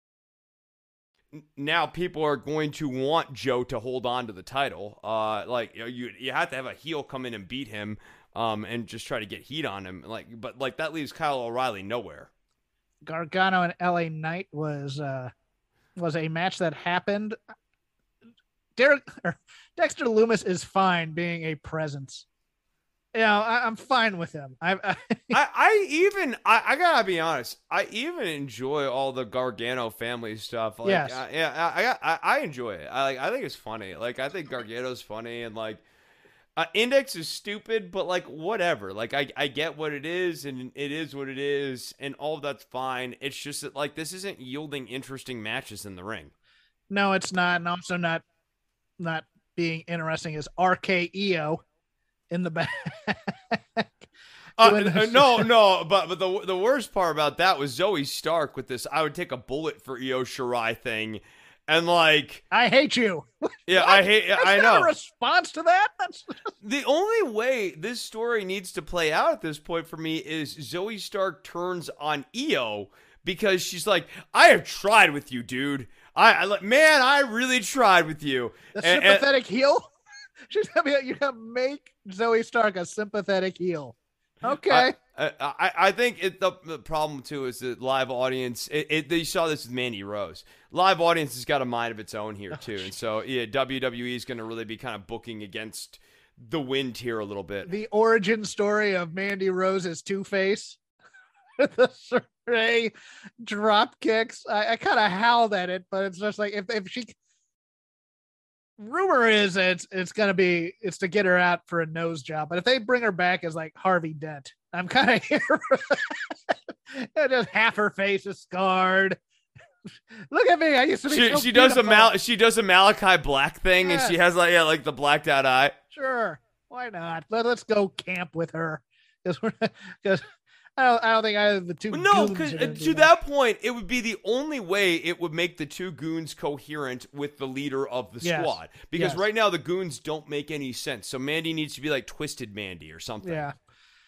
Now people are going to want Joe to hold on to the title. You have to have a heel come in and beat him, and just try to get heat on him. But that leaves Kyle O'Reilly nowhere. Gargano and LA Knight was a match that happened. Dexter Lumis is fine being a presence. You know, I'm fine with him. I gotta be honest. I even enjoy all the Gargano family stuff. Yes. I enjoy it. I think it's funny. I think Gargano's funny, and Index is stupid, but whatever. I get what it is, and it is what it is, and all of that's fine. It's just that this isn't yielding interesting matches in the ring. No, it's not, and also not being interesting is RKEO in the back. No, but the worst part about that was Zoe Stark with this "I would take a bullet for Io Shirai" thing, and I hate you. Yeah, That's I know. not a response to that. That's the only way this story needs to play out at this point for me is Zoe Stark turns on Io because she's like, "I have tried with you, dude. I really tried with you." The sympathetic heel. She's you're gonna make Zoe Stark a sympathetic heel. Okay. I think the problem too is that live audience. You saw this with Mandy Rose. Live audience has got a mind of its own here too, and so WWE is going to really be kind of booking against the wind here a little bit. The origin story of Mandy Rose's Two-Face, the Saray drop kicks. I kind of howled at it, but it's just like if she. Rumor is it's to get her out for a nose job, but if they bring her back as Harvey Dent, I'm kind of here. Just half her face is scarred. Look at me. I used to be. She does a Malachi Black thing, and she has the blacked out eye. Sure, why not? Let's go camp with her because I don't think either of the two. No, because to that point, it would be the only way it would make the two goons coherent with the leader of the squad. Because right now the goons don't make any sense. So Mandy needs to be Twisted Mandy or something. Yeah.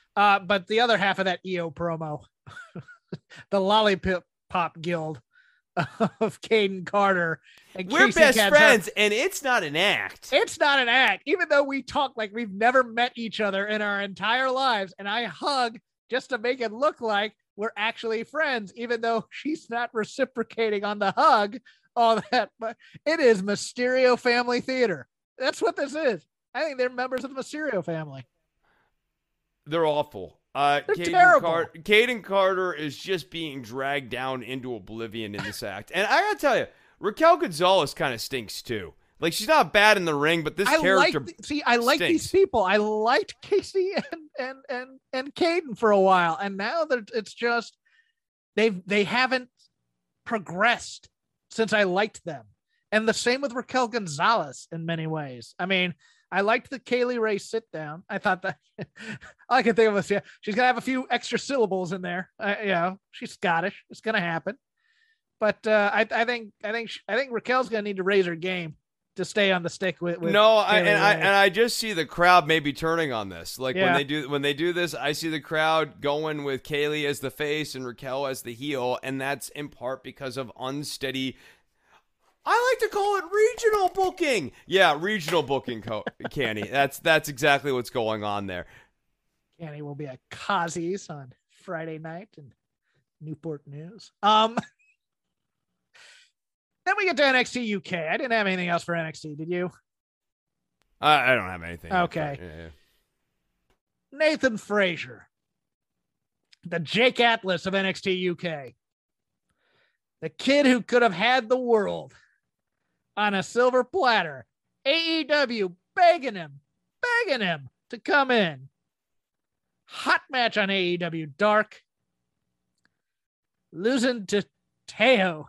But the other half of that EO promo, the Lollipop Guild, of Caden Carter and We're Casey best Canzaro. friends, and it's not an act. It's not an act, even though we talk like we've never met each other in our entire lives, and I hug just to make it look like we're actually friends, even though she's not reciprocating on the hug, all that. But it is Mysterio Family Theater. That's what this is. I think they're members of the Mysterio family. They're awful. They're terrible. Caden Carter is just being dragged down into oblivion in this act. And I gotta tell you, Raquel Gonzalez kind of stinks too. Like, she's not bad in the ring, but this character I like these people. I liked Casey and Caden for a while, and now it's just they haven't progressed since I liked them. And the same with Raquel Gonzalez in many ways. I mean, I liked the Kaylee Ray sit down. I thought that all I can think of was, yeah, she's gonna have a few extra syllables in there. She's Scottish. It's gonna happen. But I think Raquel's gonna need to raise her game to stay on the stick with I just see the crowd maybe turning on this. Like, when they do this, I see the crowd going with Kaylee as the face and Raquel as the heel, and that's in part because of unsteady. I like to call it regional booking. Yeah, regional booking, Canny. That's exactly what's going on there. Canny will be at Kazi's on Friday night in Newport News. Then we get to NXT UK. I didn't have anything else for NXT. Did you? I don't have anything. Okay. Yeah. Nathan Frazier, the Jake Atlas of NXT UK. The kid who could have had the world on a silver platter. AEW begging him to come in. Hot match on AEW Dark. Losing to Teo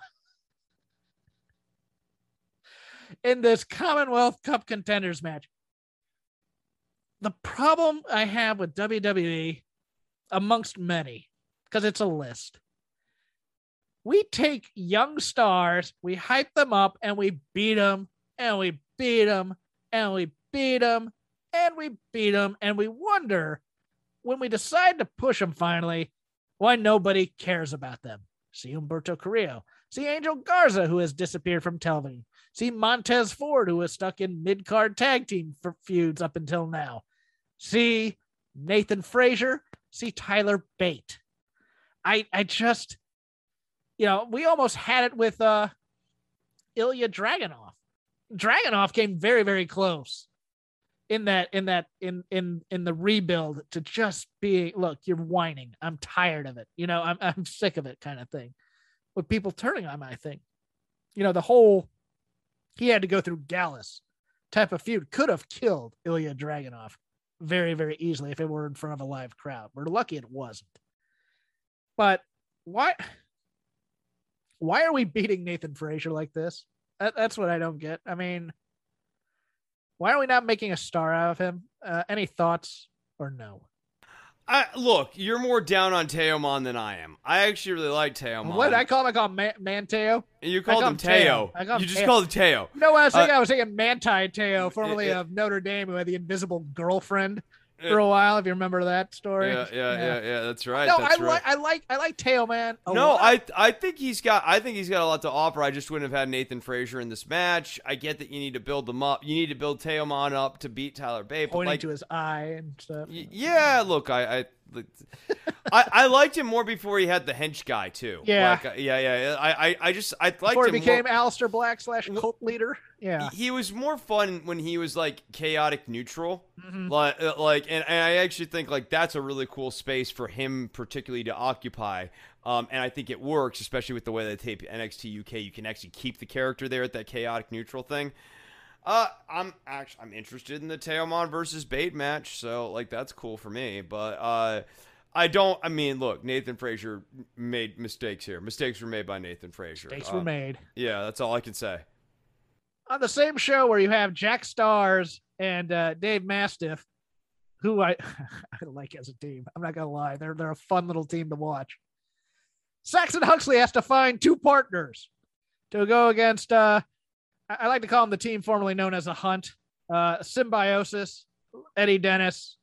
in this Commonwealth Cup Contenders match. The problem I have with WWE, amongst many, because it's a list, we take young stars, we hype them up, and we beat them, and we beat them, and we beat them, and we beat them, and we wonder, when we decide to push them finally, why nobody cares about them. See Humberto Carrillo. See Angel Garza, who has disappeared from television. See Montez Ford, who is stuck in mid-card tag team feuds up until now. See Nathan Frazier. See Tyler Bate. I just... we almost had it with Ilya Dragunov. Dragunov came very, very close in the rebuild to just be, look, you're whining. I'm tired of it. I'm sick of it kind of thing. With people turning on him, I think. The whole he had to go through Gallus type of feud could have killed Ilya Dragunov very, very easily if it were in front of a live crowd. We're lucky it wasn't. But why are we beating Nathan Frazier like this? That's what I don't get. I mean, why are we not making a star out of him? Any thoughts or no? Look, you're more down on Teomon than I am. I actually really like Teomon. What did I call him? I call him Manteo. You called him Teo. You just called him Teo. No, I was thinking Manti Teo, formerly of Notre Dame, who had the invisible girlfriend for a while. If you remember that story. Yeah. That's right. No, that's I like Teo, man. I think he's got a lot to offer. I just wouldn't have had Nathan Frazier in this match. I get that you need to build them up. You need to build Teomon up to beat Tyler Bate. Pointing to his eye and stuff. Yeah, look, I liked him more before he had the hench guy too. Yeah, I liked before him he became more. Aleister Black / cult leader. Yeah, he was more fun when he was like chaotic neutral. Mm-hmm. And I actually think like that's a really cool space for him particularly to occupy. And I think it works, especially with the way they tape NXT UK. You can actually keep the character there at that chaotic neutral thing. I'm interested in the Teomon versus Bate match, so like that's cool for me. But look, Nathan Frazier made mistakes here. Mistakes were made by Nathan Frazier. Mistakes were made. Yeah, that's all I can say. On the same show where you have Jack Stars and Dave Mastiff, who I like as a team. I'm not gonna lie, they're a fun little team to watch. Saxon Huxley has to find two partners to go against. I like to call them the team formerly known as the Hunt. Symbiosis, Eddie Dennis.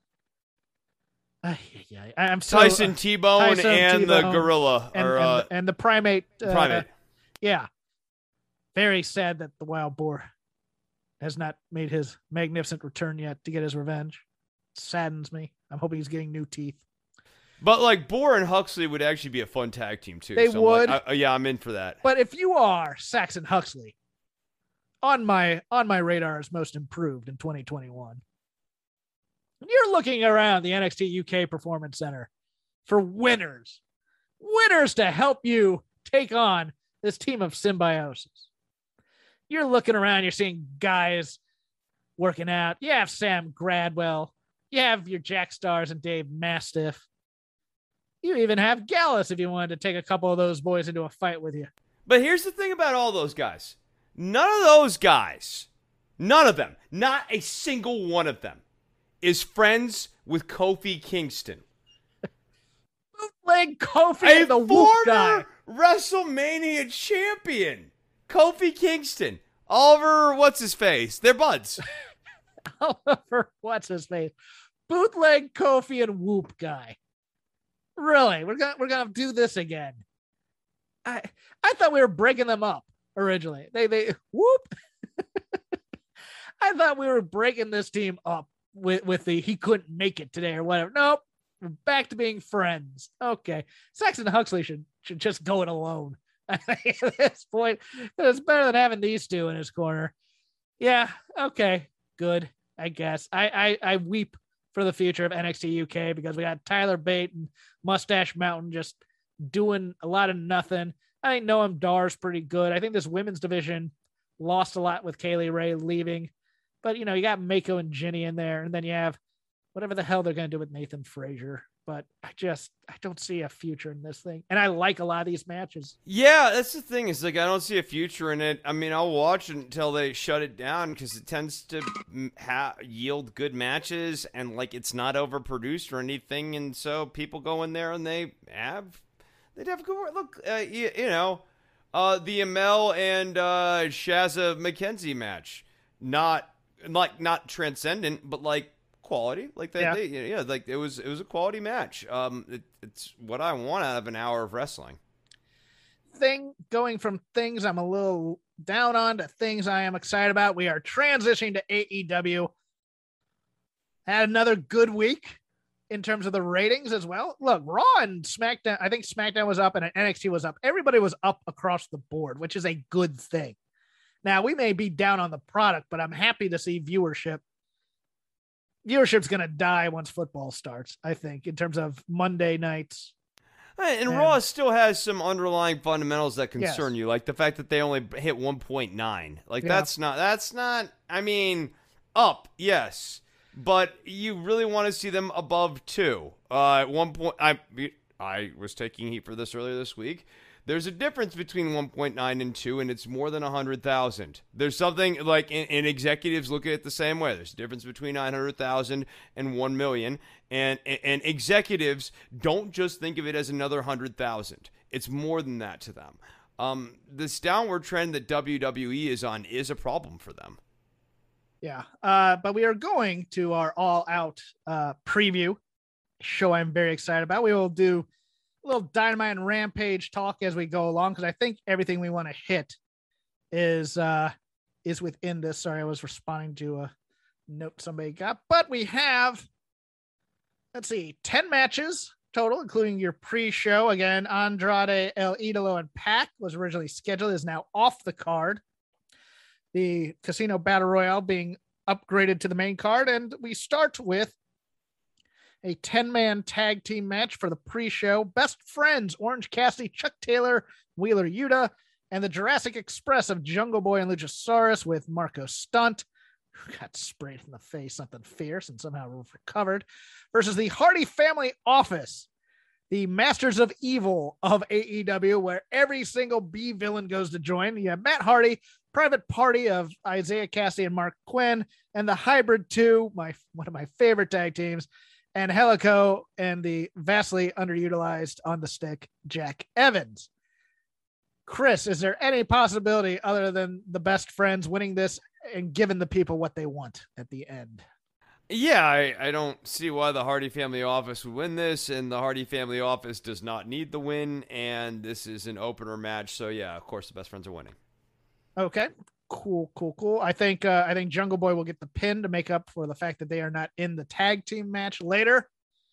I'm so, Tyson T-Bone and the Gorilla. And the Primate. Primate. Yeah. Very sad that the wild boar has not made his magnificent return yet to get his revenge. It saddens me. I'm hoping he's getting new teeth. But like Boar and Huxley would actually be a fun tag team too. They would. Yeah, I'm in for that. But if you are Saxon Huxley, on my radar as most improved in 2021, you're looking around the NXT UK Performance Center for winners to help you take on this team of symbiosis. You're looking around, you're seeing guys working out. You have Sam Gradwell. You have your Jack Stars and Dave Mastiff. You even have Gallus if you wanted to take a couple of those boys into a fight with you. But here's the thing about all those guys. None of those guys, none of them, not a single one of them, is friends with Kofi Kingston. Bootleg Kofi, the Whoop guy. WrestleMania champion. Kofi Kingston. Oliver, what's his face? They're buds. Oliver, what's his face? Bootleg Kofi and Whoop guy. Really? We're gonna do this again. I thought we were breaking them up originally. They Whoop. I thought we were breaking this team up with the he couldn't make it today or whatever. Nope. We're back to being friends. Okay. Saxon Huxley should just go it alone. At this point, it's better than having these two in his corner. Yeah. Okay. Good. I guess. I weep for the future of NXT UK because we got Tyler Bate and Mustache Mountain just doing a lot of nothing. I think Noam Dar's pretty good. I think this women's division lost a lot with Kaylee Ray leaving, but you got Mako and Ginny in there, and then you have whatever the hell they're going to do with Nathan Frazier. But I don't see a future in this thing. And I like a lot of these matches. Yeah, that's the thing. Is like, I don't see a future in it. I mean, I'll watch it until they shut it down because it tends to yield good matches and like it's not overproduced or anything. And so people go in there and they'd have good work. Look, the Amel and Shazza McKenzie match, not transcendent, but like quality. Like like it was a quality match. It's what I want out of an hour of wrestling. Going from things I'm a little down on to things I am excited about. We are transitioning to AEW. Had another good week in terms of the ratings as well. Look, Raw and SmackDown, I think SmackDown was up and NXT was up. Everybody was up across the board, which is a good thing. Now, we may be down on the product, but I'm happy to see viewership's going to die once football starts, I think, in terms of Monday nights. And Raw still has some underlying fundamentals that concern you, like the fact that they only hit 1.9. Like, that's not, I mean, up, yes, but you really want to see them above 2. At one point, I was taking heat for this earlier this week. There's a difference between 1.9 and 2, and it's more than 100,000. There's something like, and executives look at it the same way. There's a difference between 900,000 and 1 million, and executives don't just think of it as another 100,000. It's more than that to them. This downward trend that WWE is on is a problem for them. Yeah, but we are going to our all-out preview show I'm very excited about. We will do a little Dynamite and Rampage talk as we go along, because I think everything we want to hit is within this. Sorry, I was responding to a note somebody got. But we have, 10 matches total, including your pre-show. Again, Andrade, El Idolo, and Pac was originally scheduled, is now off the card. The Casino Battle Royale being upgraded to the main card, and we start with a 10-man tag team match for the pre-show. Best Friends, Orange Cassidy, Chuck Taylor, Wheeler Yuta, and the Jurassic Express of Jungle Boy and Luchasaurus with Marco Stunt, who got sprayed in the face, something fierce, and somehow recovered, versus the Hardy Family Office, the Masters of Evil of AEW, where every single B villain goes to join. You have Matt Hardy, Private Party of Isaiah Cassidy and Mark Quinn, and the Hybrid 2, one of my favorite tag teams, and Helico and the vastly underutilized on the stick, Jack Evans. Chris, is there any possibility other than the Best Friends winning this and giving the people what they want at the end? Yeah, I don't see why the Hardy Family Office would win this, and the Hardy Family Office does not need the win, and this is an opener match, so yeah, of course the Best Friends are winning. Okay. Cool. I think Jungle Boy will get the pin to make up for the fact that they are not in the tag team match later.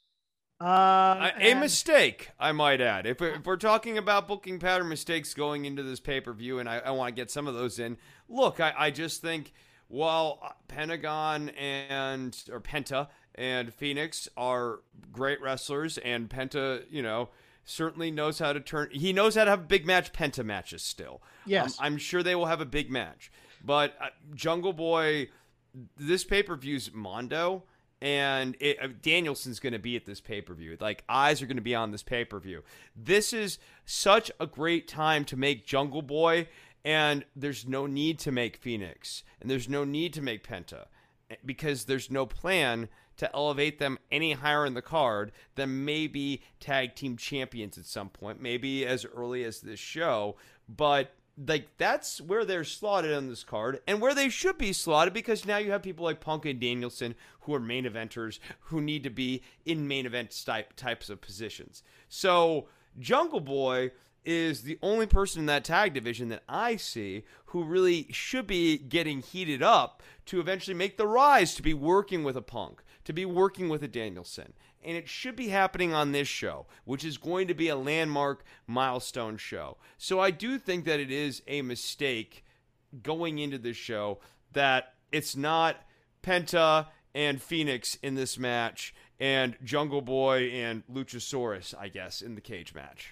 A mistake, I might add. If we're talking about booking pattern mistakes going into this pay-per-view, and I want to get some of those in, look, I just think while Pentagon or Penta and Phoenix are great wrestlers, and Penta, certainly knows how to he knows how to have big match Penta matches still. Yes. I'm sure they will have a big match. But Jungle Boy, this pay-per-view's Mondo, and Danielson's going to be at this pay-per-view. Like, eyes are going to be on this pay-per-view. This is such a great time to make Jungle Boy, and there's no need to make Phoenix, and there's no need to make Penta, because there's no plan to elevate them any higher in the card than maybe tag team champions at some point, maybe as early as this show. But that's where they're slotted on this card, and where they should be slotted, because now you have people like Punk and Danielson who are main eventers who need to be in main event types of positions. So Jungle Boy is the only person in that tag division that I see who really should be getting heated up to eventually make the rise to be working with a Punk, to be working with a Danielson. And it should be happening on this show, which is going to be a landmark milestone show. So I do think that it is a mistake going into this show that it's not Penta and Phoenix in this match and Jungle Boy and Luchasaurus, I guess, in the cage match.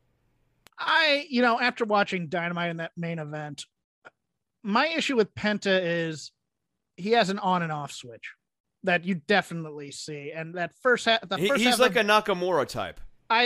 After watching Dynamite in that main event, my issue with Penta is he has an on and off switch that you definitely see. And that he's like a Nakamura type.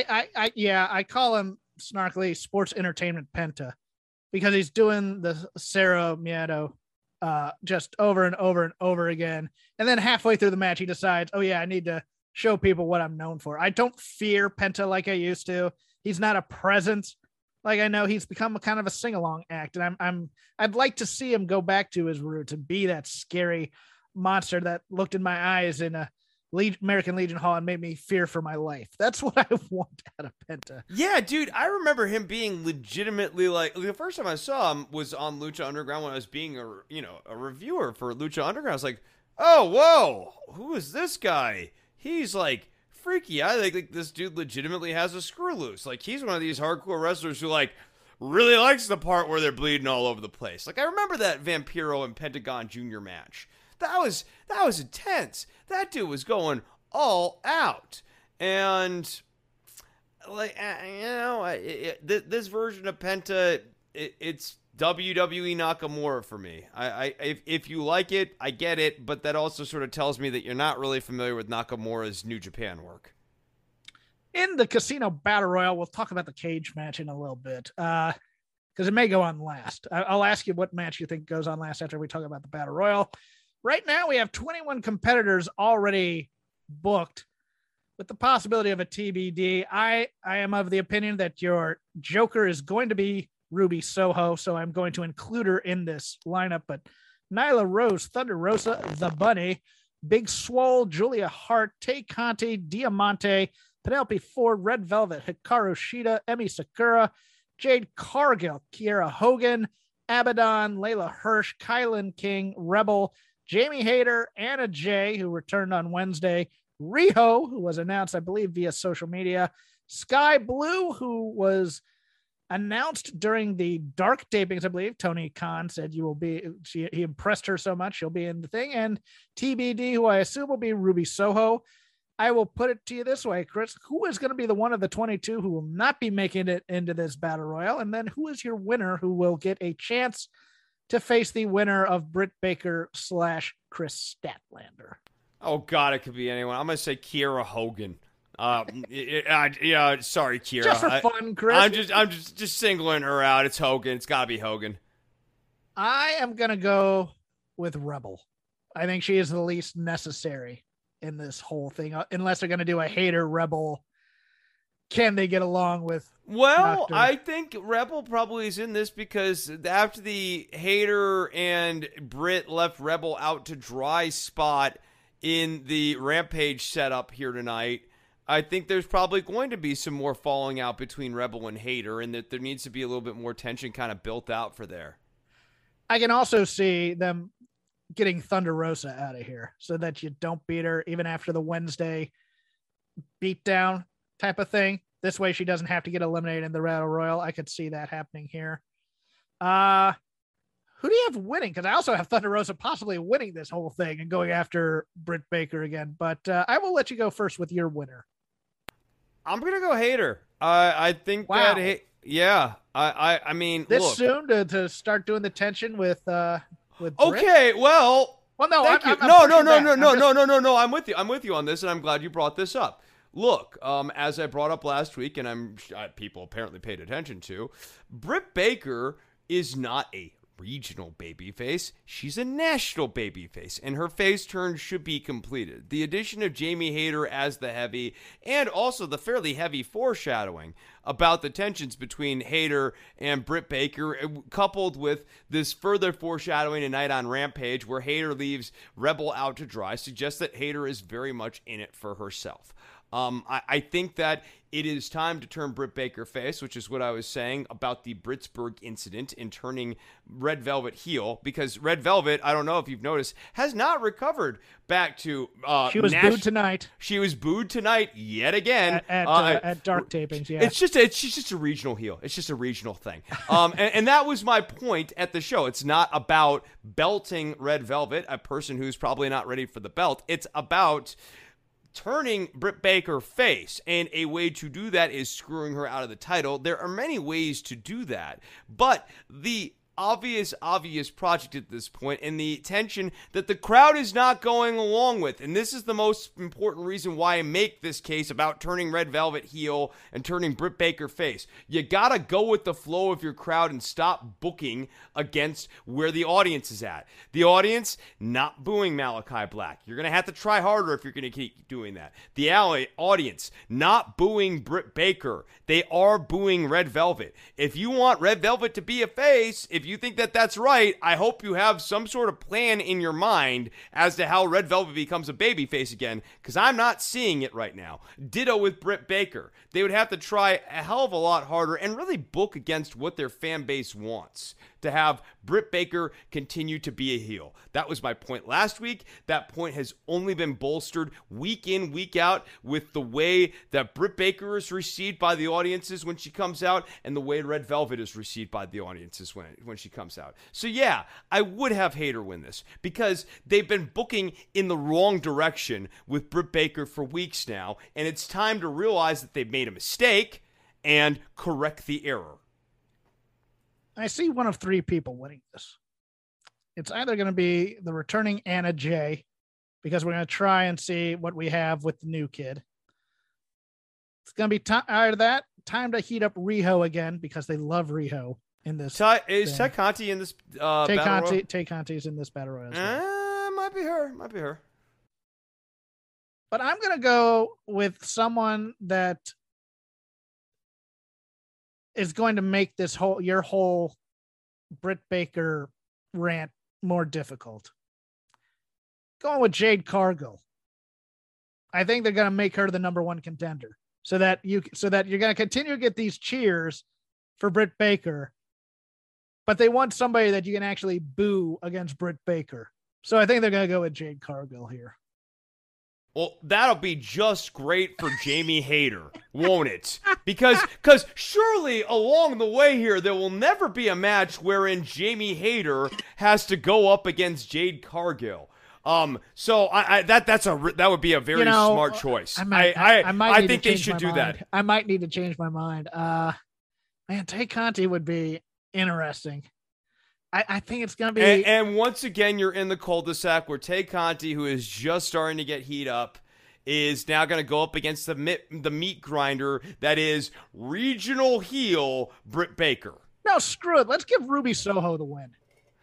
I call him snarkily Sports Entertainment Penta, because he's doing the Cero Miedo just over and over and over again. And then halfway through the match, he decides, oh yeah, I need to show people what I'm known for. I don't fear Penta like I used to. He's not a presence. Like, I know he's become a kind of a sing-along act, and I'd like to see him go back to his roots and be that scary monster that looked in my eyes in a American Legion Hall and made me fear for my life. That's what I want out of Penta. Yeah, dude, I remember him being legitimately like the first time I saw him was on Lucha Underground when I was being a reviewer for Lucha Underground. I was like, oh, whoa, who is this guy? He's like freaky. I think this dude legitimately has a screw loose. Like, he's one of these hardcore wrestlers who like really likes the part where they're bleeding all over the place. Like, I remember that Vampiro and Pentagon Jr. match. That was intense. That dude was going all out. And like, this version of Penta, it's WWE Nakamura for me. If you like it, I get it, but that also sort of tells me that you're not really familiar with Nakamura's New Japan work. In the Casino Battle Royal, we'll talk about the cage match in a little bit, because it may go on last. I'll ask you what match you think goes on last after we talk about the Battle Royal. Right now, we have 21 competitors already booked, with the possibility of a TBD. I am of the opinion that your Joker is going to be Ruby Soho, so I'm going to include her in this lineup. But Nyla Rose, Thunder Rosa, The Bunny, Big Swole, Julia Hart, Tay Conti, Diamante, Penelope Ford, Red Velvet, Hikaru Shida, Emi Sakura, Jade Cargill, Kiera Hogan, Abaddon, Layla Hirsch, Kylan King, Rebel, Jamie Hayter, Anna Jay, who returned on Wednesday, Riho, who was announced, I believe, via social media, Sky Blue, who was announced during the dark tapings, I believe. Tony Khan said he impressed her so much, she'll be in the thing, and TBD, who I assume will be Ruby Soho. I will put it to you this way, Chris, who is going to be the one of the 22 who will not be making it into this Battle Royal? And then who is your winner who will get a chance to face the winner of Britt Baker / Chris Statlander? Oh God, it could be anyone. I'm going to say Kiera Hogan. Sorry, Kiera. Just for fun, Chris. I'm just singling her out. It's Hogan. It's got to be Hogan. I am going to go with Rebel. I think she is the least necessary in this whole thing, unless they're going to do a Hater Rebel. Can they get along with? Well, I think Rebel probably is in this because after the Hater and Britt left Rebel out to dry spot in the Rampage setup here tonight, I think there's probably going to be some more falling out between Rebel and Hayter, and that there needs to be a little bit more tension kind of built out for there. I can also see them getting Thunder Rosa out of here so that you don't beat her even after the Wednesday beatdown type of thing. This way she doesn't have to get eliminated in the Battle Royal. I could see that happening here. Who do you have winning? Because I also have Thunder Rosa possibly winning this whole thing and going after Britt Baker again. But I will let you go first with your winner. I'm going to go Hayter. I think wow. that, yeah. I mean, this look. soon to start doing the tension with Britt? Okay, well, no, thank you. I'm No. I'm with you. I'm with you on this, and I'm glad you brought this up. Look, as I brought up last week, and people apparently paid attention to, Britt Baker is not a regional babyface. She's a national babyface, and her face turn should be completed. The addition of Jamie Hayter as the heavy, and also the fairly heavy foreshadowing about the tensions between Hayter and Britt Baker, coupled with this further foreshadowing tonight on Rampage, where Hayter leaves Rebel out to dry, suggests that Hayter is very much in it for herself. I think that it is time to turn Britt Baker face, which is what I was saying about the Britsburg incident in turning Red Velvet heel, because Red Velvet, I don't know if you've noticed, has not recovered back to she was booed tonight. She was booed tonight yet again at dark tapings. Yeah, it's just a regional heel. It's just a regional thing. And that was my point at the show. It's not about belting Red Velvet, a person who's probably not ready for the belt. It's about turning Britt Baker face, and a way to do that is screwing her out of the title. There are many ways to do that, but the obvious project at this point, and the tension that the crowd is not going along with, and this is the most important reason why I make this case about turning Red Velvet heel and turning Britt Baker face. You gotta go with the flow of your crowd and stop booking against where the audience is at. The audience not booing Malachi Black. You're gonna have to try harder if you're gonna keep doing that. The audience not booing Britt Baker. They are booing Red Velvet. If you want Red Velvet to be a face, if you think that that's right, I hope you have some sort of plan in your mind as to how Red Velvet becomes a babyface again, because I'm not seeing it right now. Ditto with Britt Baker. They would have to try a hell of a lot harder and really book against what their fan base wants to have Britt Baker continue to be a heel. That was my point last week. That point has only been bolstered week in, week out with the way that Britt Baker is received by the audiences when she comes out, and the way Red Velvet is received by the audiences when she comes out. So yeah, I would have Hayter win this, because they've been booking in the wrong direction with Britt Baker for weeks now, and it's time to realize that they've made a mistake and correct the error. I see one of three people winning this. It's either going to be the returning Anna Jay, because we're going to try and see what we have with the new kid. It's going to be either that, time to heat up Riho again, because they love Riho in this. Is Tay Conti in this Battle Royal? Tay Conti's in this Battle Royal. Might be her. But I'm going to go with someone that is going to make your whole Britt Baker rant more difficult. Going with Jade Cargill. I think they're going to make her the number one contender, so that you're going to continue to get these cheers for Britt Baker, but they want somebody that you can actually boo against Britt Baker. So I think they're going to go with Jade Cargill here. Well, that'll be just great for Jamie Hayter, won't it? Because surely along the way here, there will never be a match wherein Jamie Hayter has to go up against Jade Cargill. So that would be a very smart choice. I think they should do that. I might need to change my mind. Man, Tay Conti would be interesting. I think it's going to be... And once again, you're in the cul-de-sac where Tay Conti, who is just starting to get heat up, is now going to go up against the meat grinder that is regional heel Britt Baker. No, screw it. Let's give Ruby Soho the win.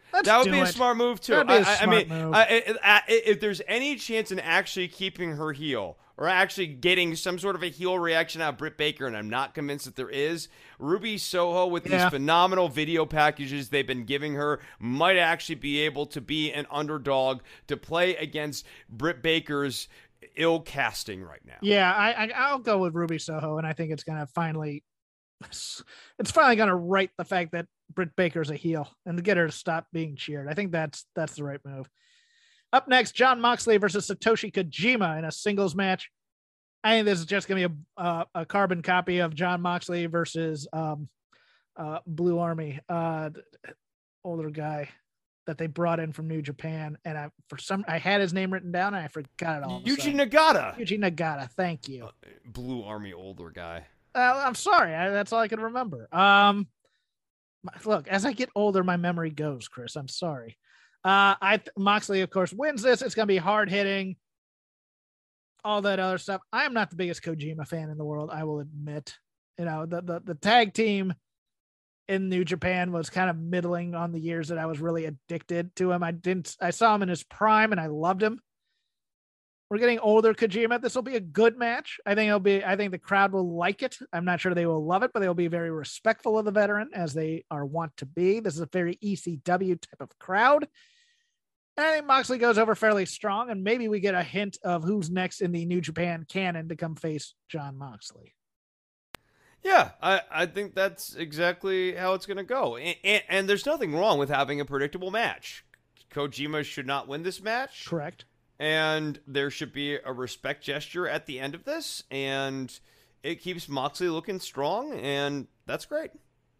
That would be a smart move too. That'd be a smart move. If there's any chance in actually keeping her heel or actually getting some sort of a heel reaction out of Britt Baker, and I'm not convinced that there is, Ruby Soho with these phenomenal video packages they've been giving her might actually be able to be an underdog to play against Britt Baker's ill casting right now. Yeah, I'll go with Ruby Soho, and I think it's going to finally going to right the fact that Britt Baker's a heel and to get her to stop being cheered. I think that's the right move. Up next, Jon Moxley versus Satoshi Kojima in a singles match. I think this is just going to be a carbon copy of Jon Moxley versus Blue Army, older guy that they brought in from New Japan. And I had his name written down and I forgot it all. Yuji Nagata. Yuji Nagata. Thank you. Blue Army older guy. I'm sorry. That's all I can remember. Look, as I get older, my memory goes, Chris. I'm sorry. Moxley, of course, wins this. It's going to be hard hitting, all that other stuff. I am not the biggest Kojima fan in the world, I will admit. You know, the tag team in New Japan was kind of middling on the years that I was really addicted to him. I saw him in his prime and I loved him. We're getting older Kojima. This will be a good match. I think the crowd will like it. I'm not sure they will love it, but they'll be very respectful of the veteran as they are wont to be. This is a very ECW type of crowd. And I think Moxley goes over fairly strong, and maybe we get a hint of who's next in the New Japan canon to come face Jon Moxley. Yeah, I think that's exactly how it's going to go. And there's nothing wrong with having a predictable match. Kojima should not win this match. Correct. And there should be a respect gesture at the end of this, and it keeps Moxley looking strong, and that's great.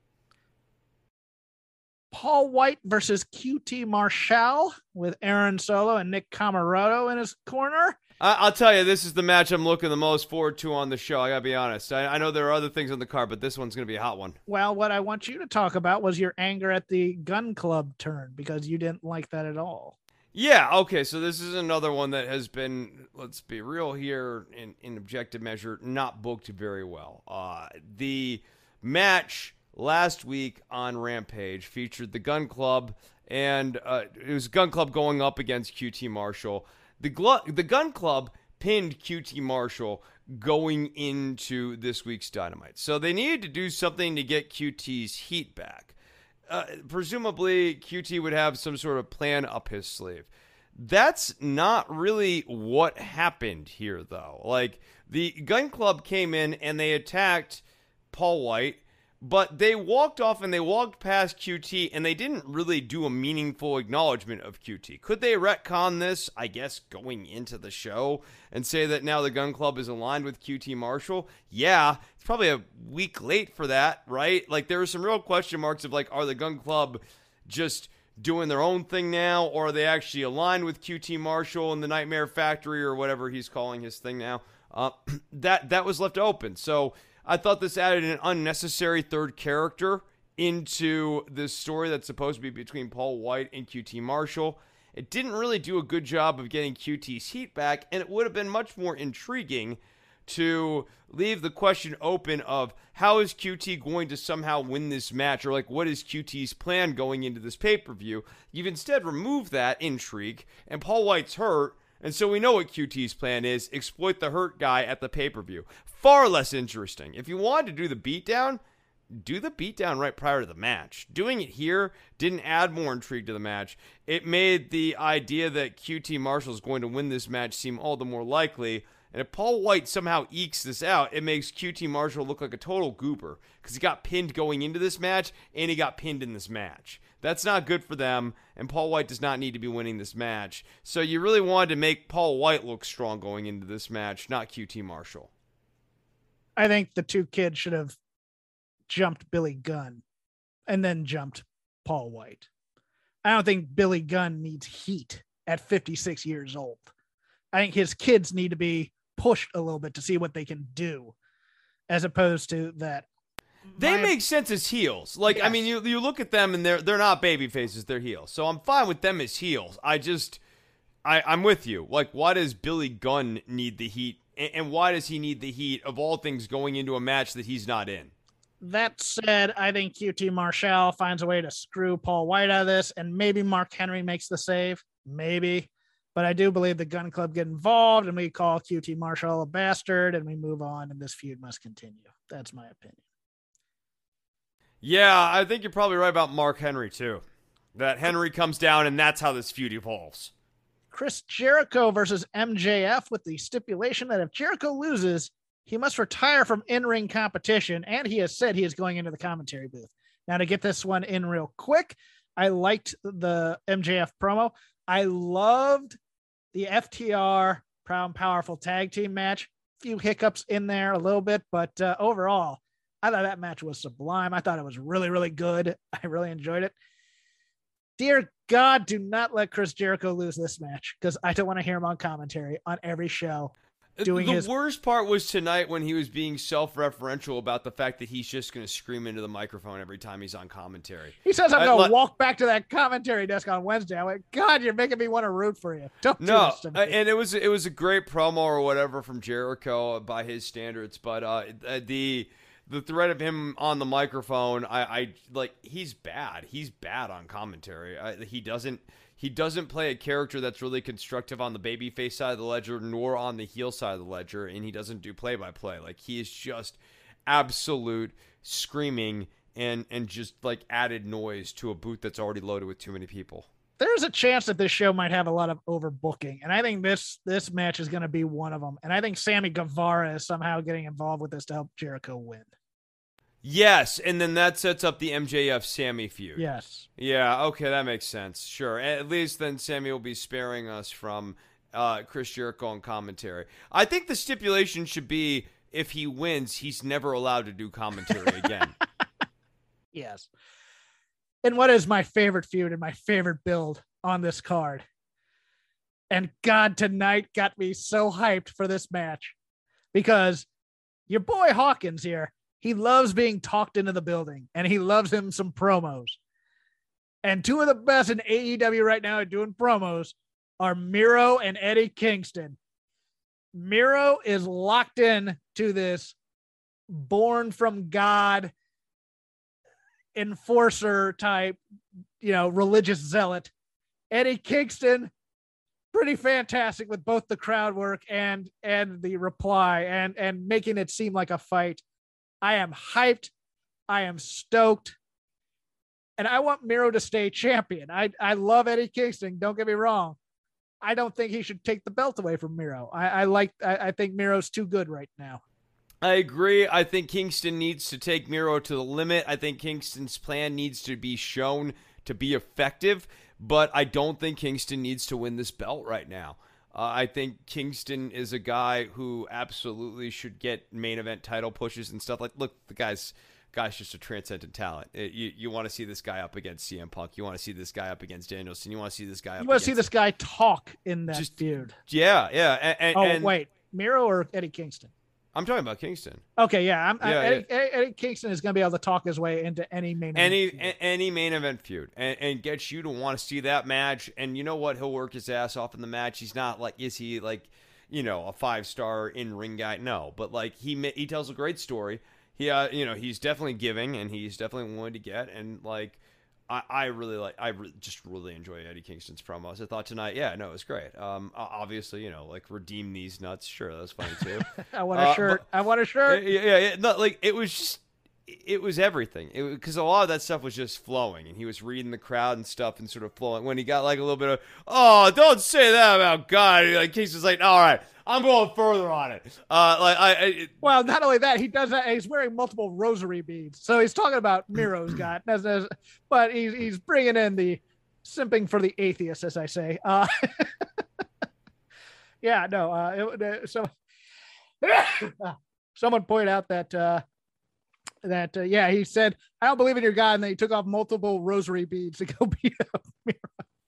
Paul White versus QT Marshall with Aaron Solo and Nick Comoroto in his corner. I'll tell you, this is the match I'm looking the most forward to on the show. I gotta be honest. I know there are other things on the card, but this one's gonna be a hot one. Well, what I want you to talk about was your anger at the Gun Club turn, because you didn't like that at all. Yeah, okay, so this is another one that has been, let's be real here, in objective measure, not booked very well. The match last week on Rampage featured the Gun Club, and it was Gun Club going up against QT Marshall. The Gun Club pinned QT Marshall going into this week's Dynamite. So they needed to do something to get QT's heat back. Presumably, QT would have some sort of plan up his sleeve. That's not really what happened here, though. Like, the Gun Club came in and they attacked Paul White, but they walked off and they walked past QT and they didn't really do a meaningful acknowledgement of QT. Could they retcon this, I guess, going into the show and say that now the Gun Club is aligned with QT Marshall? Yeah, it's probably a week late for that, right? Like, there are some real question marks of, like, are the Gun Club just doing their own thing now, or are they actually aligned with QT Marshall and the Nightmare Factory or whatever he's calling his thing now? That was left open. So I thought this added an unnecessary third character into this story that's supposed to be between Paul White and QT Marshall. It didn't really do a good job of getting QT's heat back, and it would have been much more intriguing to leave the question open of how is QT going to somehow win this match, or like what is QT's plan going into this pay-per-view. You've instead removed that intrigue, and Paul White's hurt, and so we know what QT's plan is: exploit the hurt guy at the pay-per-view. Far less interesting. If you wanted to do the beatdown, do the beatdown right prior to the match. Doing it here didn't add more intrigue to the match. It made the idea that QT Marshall is going to win this match seem all the more likely. And if Paul White somehow ekes this out, it makes QT Marshall look like a total goober, because he got pinned going into this match and he got pinned in this match. That's not good for them, and Paul White does not need to be winning this match. So you really wanted to make Paul White look strong going into this match, not QT Marshall. I think the two kids should have jumped Billy Gunn and then jumped Paul White. I don't think Billy Gunn needs heat at 56 years old. I think his kids need to be pushed a little bit to see what they can do, as opposed to that. They make sense as heels. Like, yes. I mean, you look at them and they're not baby faces, they're heels. So I'm fine with them as heels. I'm with you. Like, why does Billy Gunn need the heat? And why does he need the heat of all things going into a match that he's not in? That said, I think QT Marshall finds a way to screw Paul White out of this, and maybe Mark Henry makes the save. Maybe. But I do believe the Gun Club get involved, and we call QT Marshall a bastard, and we move on, and this feud must continue. That's my opinion. Yeah, I think you're probably right about Mark Henry, too. That Henry comes down, and that's how this feud evolves. Chris Jericho versus MJF with the stipulation that if Jericho loses, he must retire from in-ring competition, and he has said he is going into the commentary booth. Now, to get this one in real quick, I liked the MJF promo. I loved the FTR Proud and Powerful tag team match. A few hiccups in there a little bit, but overall, I thought that match was sublime. I thought it was really, really good. I really enjoyed it. Dear God, do not let Chris Jericho lose this match, because I don't want to hear him on commentary on every show. The worst part was tonight when he was being self-referential about the fact that he's just going to scream into the microphone every time he's on commentary. He says, I'm going to walk back to that commentary desk on Wednesday. I went, God, you're making me want to root for you. Don't do this to me. And it was a great promo or whatever from Jericho by his standards, but the threat of him on the microphone, I like, he's bad. He's bad on commentary. He doesn't play a character that's really constructive on the babyface side of the ledger, nor on the heel side of the ledger, and he doesn't do play-by-play. Like, he is just absolute screaming and just, like, added noise to a booth that's already loaded with too many people. There's a chance that this show might have a lot of overbooking, and I think this match is going to be one of them. And I think Sammy Guevara is somehow getting involved with this to help Jericho win. Yes, and then that sets up the MJF-Sammy feud. Yes. Yeah, okay, that makes sense. Sure. At least then Sammy will be sparing us from Chris Jericho on commentary. I think the stipulation should be if he wins, he's never allowed to do commentary again. Yes. And what is my favorite feud and my favorite build on this card? And God, tonight got me so hyped for this match, because your boy Hawkins here, he loves being talked into the building, and he loves him some promos. And two of the best in AEW right now at doing promos are Miro and Eddie Kingston. Miro is locked in to this born from God enforcer type, religious zealot. Eddie Kingston, pretty fantastic with both the crowd work and the reply and making it seem like a fight. I am hyped. I am stoked. And I want Miro to stay champion. I love Eddie Kingston. Don't get me wrong. I don't think he should take the belt away from Miro. I think Miro's too good right now. I agree. I think Kingston needs to take Miro to the limit. I think Kingston's plan needs to be shown to be effective, but I don't think Kingston needs to win this belt right now. I think Kingston is a guy who absolutely should get main event title pushes and stuff. Like, look, the guy's just a transcendent talent. You want to see this guy up against CM Punk. You want to see this guy up against Danielson. You want to see this guy up. You want to see this guy talk in that feud. Yeah. Wait, Miro or Eddie Kingston? I'm talking about Kingston. Okay, yeah. Eddie Kingston is going to be able to talk his way into any main event any main event feud and get you to want to see that match. And you know what? He'll work his ass off in the match. He's not like, is he like, a 5-star in-ring guy? No, but like he tells a great story. He's definitely giving, and he's definitely willing to get. And like, I just really enjoy Eddie Kingston's promos. I thought tonight, it was great. Obviously, like, redeem these nuts. Sure, that was funny too. I want a shirt. I want a shirt. Yeah. No, like, it was everything. Because a lot of that stuff was just flowing, and he was reading the crowd and stuff and sort of flowing. When he got like a little bit of, oh, don't say that about God. Like, Kingston's like, all right, I'm going further on it. Well, not only that, he does that. He's wearing multiple rosary beads, so he's talking about Miro's God, but he's bringing in the simping for the atheist, as I say. Someone pointed out that he said, I don't believe in your God, and then he took off multiple rosary beads to go beat up Miro.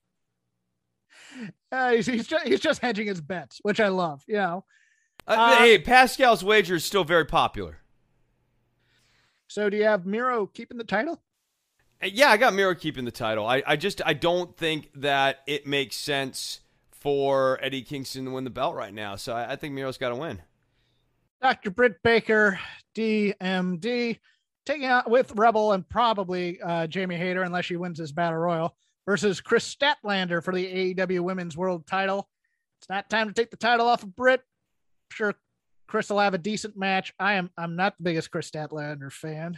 He's just hedging his bets, which I love. Hey, Pascal's wager is still very popular. So do you have Miro keeping the title? Yeah, I got Miro keeping the title. I don't think that it makes sense for Eddie Kingston to win the belt right now. So I think Miro's got to win. Dr. Britt Baker, DMD. taking out with Rebel and probably Jamie Hayter, unless she wins this battle royal, versus Chris Statlander for the AEW Women's World Title. It's not time to take the title off of Britt. I'm sure Chris will have a decent match. I'm not the biggest Chris Statlander fan.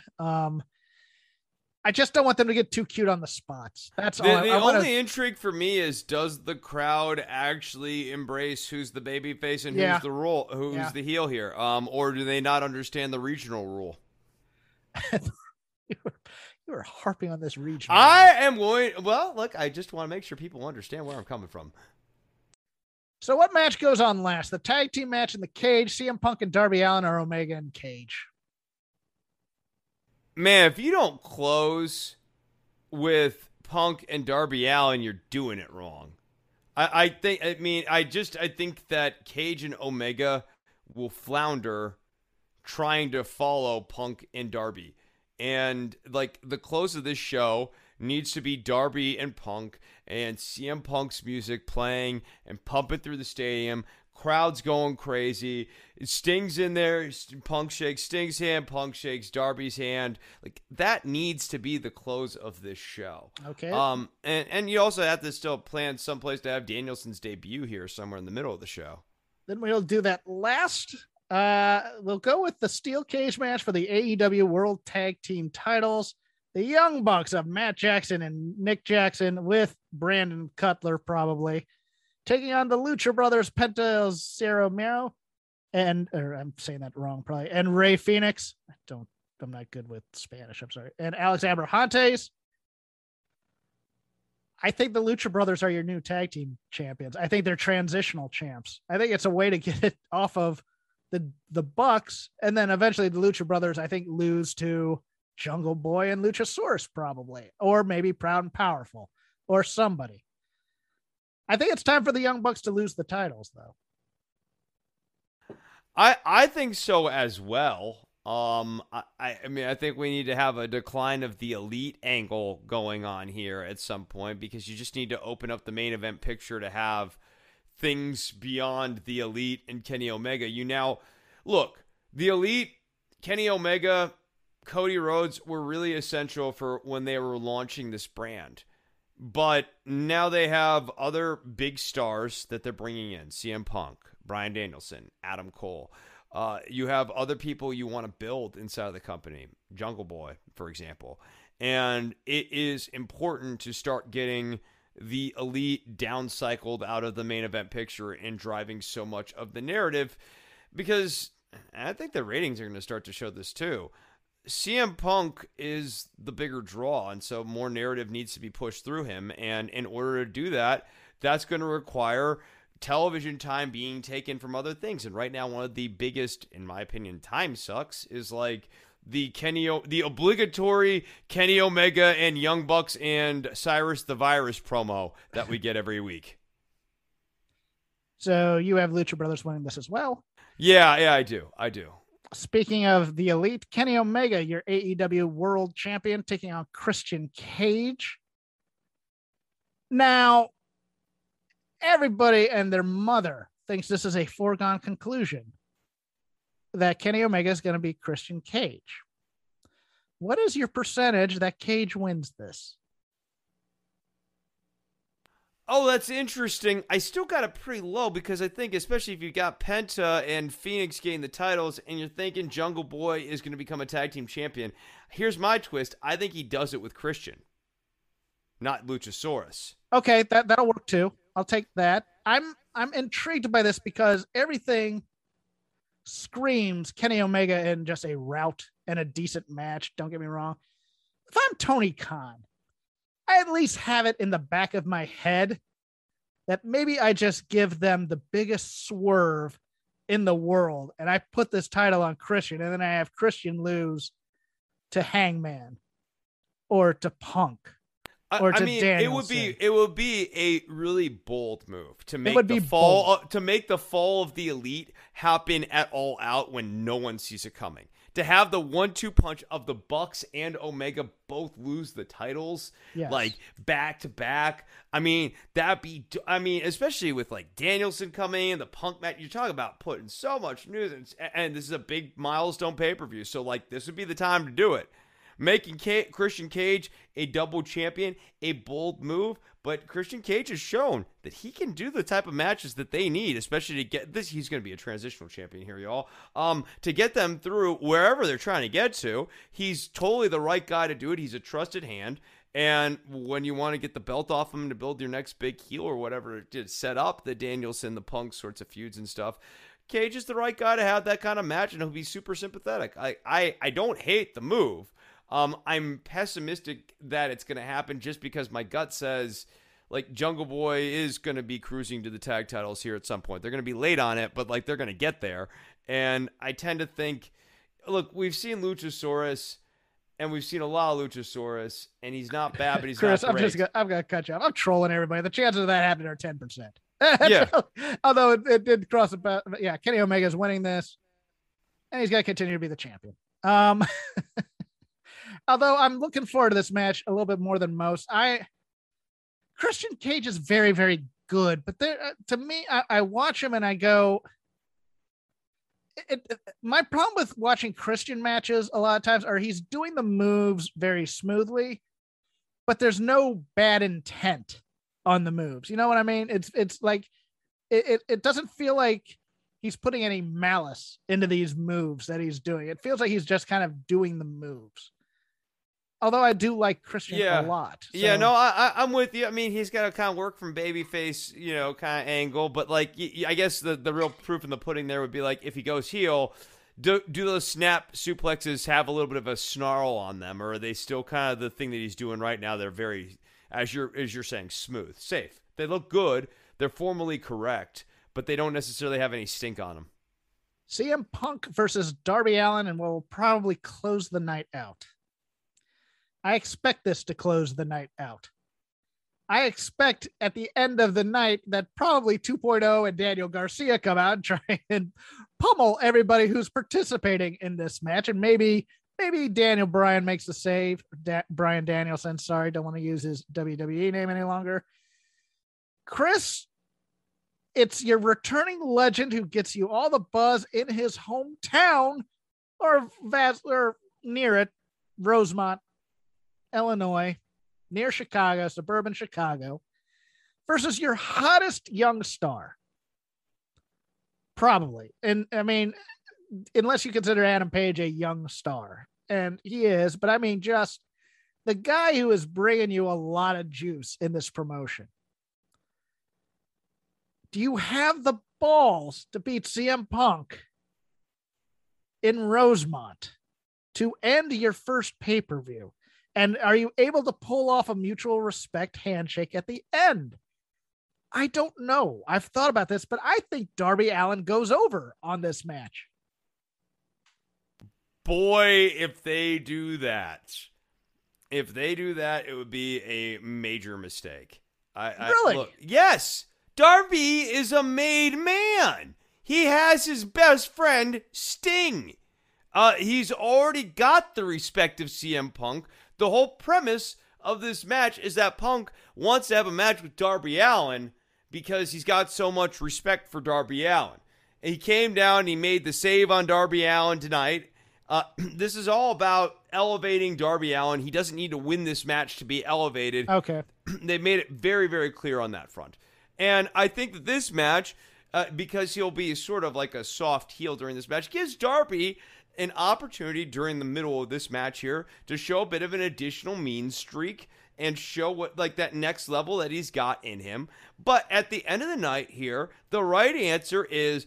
I just don't want them to get too cute on the spots. That's all. The only intrigue for me is, does the crowd actually embrace who's the babyface and who's the heel here? Or do they not understand the regional rule? you were harping on this region. I am going. Well, look, I just want to make sure people understand where I'm coming from. So what match goes on last? The tag team match in the cage. CM Punk and Darby Allin, or Omega and Cage? Man, if you don't close with Punk and Darby Allin, you're doing it wrong. I think that Cage and Omega will flounder trying to follow Punk and Darby. And like the close of this show needs to be Darby and Punk and CM Punk's music playing and pumping through the stadium. Crowd's going crazy. Sting's in there. Punk shakes Sting's hand. Punk shakes Darby's hand. Like, that needs to be the close of this show. Okay. And you also have to still plan someplace to have Danielson's debut here somewhere in the middle of the show. Then we'll do that last. We'll go with the steel cage match for the AEW World Tag Team titles. The Young Bucks of Matt Jackson and Nick Jackson with Brandon Cutler probably taking on the Lucha Brothers, Penta Zero Miedo, I'm saying that wrong probably, and Rey Fenix. I'm not good with Spanish, I'm sorry. And Alex Abrahantes. I think the Lucha Brothers are your new tag team champions. I think they're transitional champs. I think it's a way to get it off of the Bucks, and then eventually the Lucha Brothers, I think, lose to Jungle Boy and Luchasaurus probably, or maybe Proud and Powerful, or somebody. I think it's time for the Young Bucks to lose the titles, though. I think so as well. I mean, I think we need to have a decline of the Elite angle going on here at some point, because you just need to open up the main event picture to have things beyond the Elite and Kenny Omega. Look, the Elite, Kenny Omega, Cody Rhodes were really essential for when they were launching this brand. But now they have other big stars that they're bringing in. CM Punk, Bryan Danielson, Adam Cole. You have other people you want to build inside of the company. Jungle Boy, for example. And it is important to start getting the Elite downcycled out of the main event picture and driving so much of the narrative, because I think the ratings are going to start to show this too. CM Punk is the bigger draw, and so more narrative needs to be pushed through him. And in order to do that, that's going to require television time being taken from other things. And right now, one of the biggest, in my opinion, time sucks is like the obligatory Kenny Omega and Young Bucks and Cyrus the Virus promo that we get every week. So you have Lucha Brothers winning this as well? Yeah, I do. Speaking of the Elite, Kenny Omega, your AEW World Champion, taking on Christian Cage. Now, everybody and their mother thinks this is a foregone conclusion that Kenny Omega is going to be Christian Cage. What is your percentage that Cage wins this? Oh, that's interesting. I still got it pretty low, because I think, especially if you got Penta and Phoenix getting the titles and you're thinking Jungle Boy is going to become a tag team champion, here's my twist. I think he does it with Christian, not Luchasaurus. Okay, that'll work too. I'll take that. I'm intrigued by this because everything screams Kenny Omega in just a rout and a decent match. Don't get me wrong. If I'm Tony Khan, I at least have it in the back of my head that maybe I just give them the biggest swerve in the world, and I put this title on Christian, and then I have Christian lose to Hangman or to Punk. Or to Danielson. it would be a really bold move to make the fall of the Elite happen at All Out when no one sees it coming. To have the 1-2 punch of the Bucks and Omega both lose the titles, like back to back. I mean, especially with like Danielson coming in, the Punk match. You're talking about putting so much news, and this is a big milestone pay-per-view. So like, this would be the time to do it. Making Christian Cage a double champion, a bold move, but Christian Cage has shown that he can do the type of matches that they need, especially to get this. He's going to be a transitional champion here, y'all. To get them through wherever they're trying to get to, he's totally the right guy to do it. He's a trusted hand. And when you want to get the belt off him to build your next big heel or whatever it did, set up the Danielson, the Punk sorts of feuds and stuff, Cage is the right guy to have that kind of match, and he'll be super sympathetic. I don't hate the move. I'm pessimistic that it's going to happen just because my gut says, like, Jungle Boy is going to be cruising to the tag titles here at some point. They're going to be late on it, but, like, they're going to get there. And I tend to think, look, we've seen Luchasaurus, and we've seen a lot of Luchasaurus, and he's not bad, but he's Chris, not great. I'm going to cut you off. I'm trolling everybody. The chances of that happening are 10%. Yeah. Although it did cross the, yeah, Kenny Omega's winning this, and he's got to continue to be the champion. Although I'm looking forward to this match a little bit more than most. Christian Cage is very, very good, but to me, I watch him and I go, my problem with watching Christian matches a lot of times are he's doing the moves very smoothly, but there's no bad intent on the moves. You know what I mean? It's like, it doesn't feel like he's putting any malice into these moves that he's doing. It feels like he's just kind of doing the moves. Although I do like Christian a lot. So. Yeah, no, I'm with you. I mean, he's got to kind of work from babyface, kind of angle. But, like, I guess the real proof in the pudding there would be, like, if he goes heel, do those snap suplexes have a little bit of a snarl on them? Or are they still kind of the thing that he's doing right now? They're very, as you're saying, smooth, safe. They look good. They're formally correct, but they don't necessarily have any stink on them. CM Punk versus Darby Allin, and we'll probably close the night out. I expect this to close the night out. I expect at the end of the night that probably 2.0 and Daniel Garcia come out and try and pummel everybody who's participating in this match. And maybe Daniel Bryan makes the save. Bryan Danielson, sorry, don't want to use his WWE name any longer. Chris, it's your returning legend who gets you all the buzz in his hometown or near it, Rosemont, Illinois, near Chicago, suburban Chicago, versus your hottest young star. Probably. And I mean, unless you consider Adam Page a young star, and he is, but I mean, just the guy who is bringing you a lot of juice in this promotion. Do you have the balls to beat CM Punk in Rosemont to end your first pay-per-view? And are you able to pull off a mutual respect handshake at the end? I don't know. I've thought about this, but I think Darby Allin goes over on this match. Boy, if they do that, it would be a major mistake. Really? Look, yes, Darby is a made man. He has his best friend, Sting. He's already got the respect of CM Punk. The whole premise of this match is that Punk wants to have a match with Darby Allin because he's got so much respect for Darby Allin. And he came down and he made the save on Darby Allin tonight. This is all about elevating Darby Allin. He doesn't need to win this match to be elevated. Okay. They made it very, very clear on that front. And I think that this match, because he'll be sort of like a soft heel during this match, gives Darby an opportunity during the middle of this match here to show a bit of an additional mean streak and show what, like, that next level that he's got in him. But at the end of the night here, the right answer is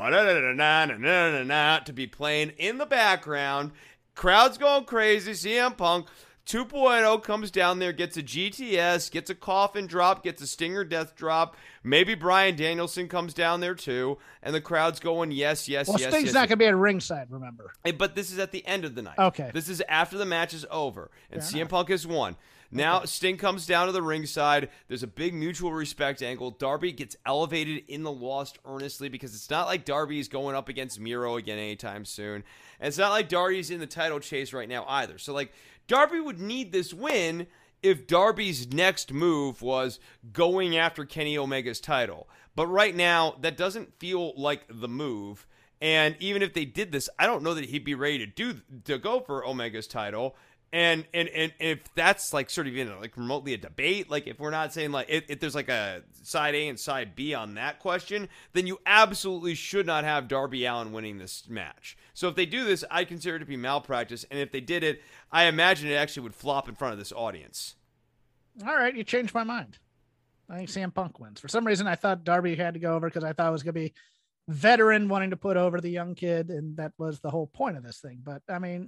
to be playing in the background. Crowd's going crazy. CM Punk 2.0 comes down there, gets a GTS, gets a coffin drop, gets a Stinger death drop. Maybe Bryan Danielson comes down there too, and the crowd's going yes, yes, well, yes. Sting's yes, not going to be at ringside, remember. But this is at the end of the night. Okay. This is after the match is over, and Fair CM enough. Punk has won. Now Sting comes down to the ringside. There's a big mutual respect angle. Darby gets elevated in the lost earnestly because it's not like Darby's going up against Miro again anytime soon. And it's not like Darby's in the title chase right now either. So, like, Darby would need this win if Darby's next move was going after Kenny Omega's title. But right now, that doesn't feel like the move. And even if they did this, I don't know that he'd be ready to go for Omega's title. And if that's like sort of, you know, like remotely a debate, like if we're not saying like if there's like a side A and side B on that question, then you absolutely should not have Darby Allin winning this match. So if they do this, I consider it to be malpractice. And if they did it, I imagine it actually would flop in front of this audience. All right, you changed my mind. I think CM Punk wins. For some reason, I thought Darby had to go over because I thought it was going to be veteran wanting to put over the young kid, and that was the whole point of this thing. But I mean,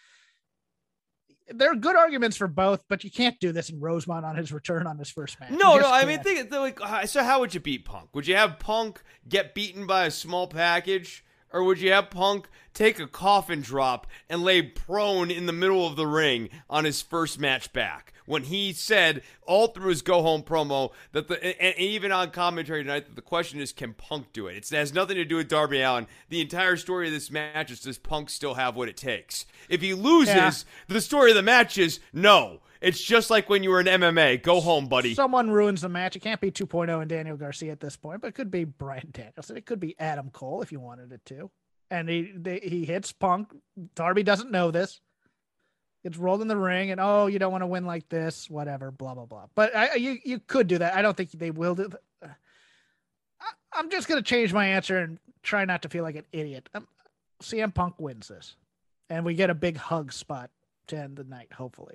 there are good arguments for both, but you can't do this in Rosemont on his return on his first match. No, I mean, so how would you beat Punk? Would you have Punk get beaten by a small package, or would you have Punk take a coffin drop and lay prone in the middle of the ring on his first match back? When he said all through his go-home promo that and even on commentary tonight, that the question is, can Punk do it? It has nothing to do with Darby Allin. The entire story of this match is, does Punk still have what it takes? If he loses, the story of the match is, no. It's just like when you were in MMA. Go home, buddy. Someone ruins the match. It can't be 2.0 and Daniel Garcia at this point, but it could be Bryan Danielson. It could be Adam Cole if you wanted it to. And he hits Punk. Darby doesn't know this. Gets rolled in the ring, and you don't want to win like this, whatever, blah blah blah. But you could do that. I don't think they will do that. I'm just gonna change my answer and try not to feel like an idiot. CM Punk wins this, and we get a big hug spot to end the night. Hopefully,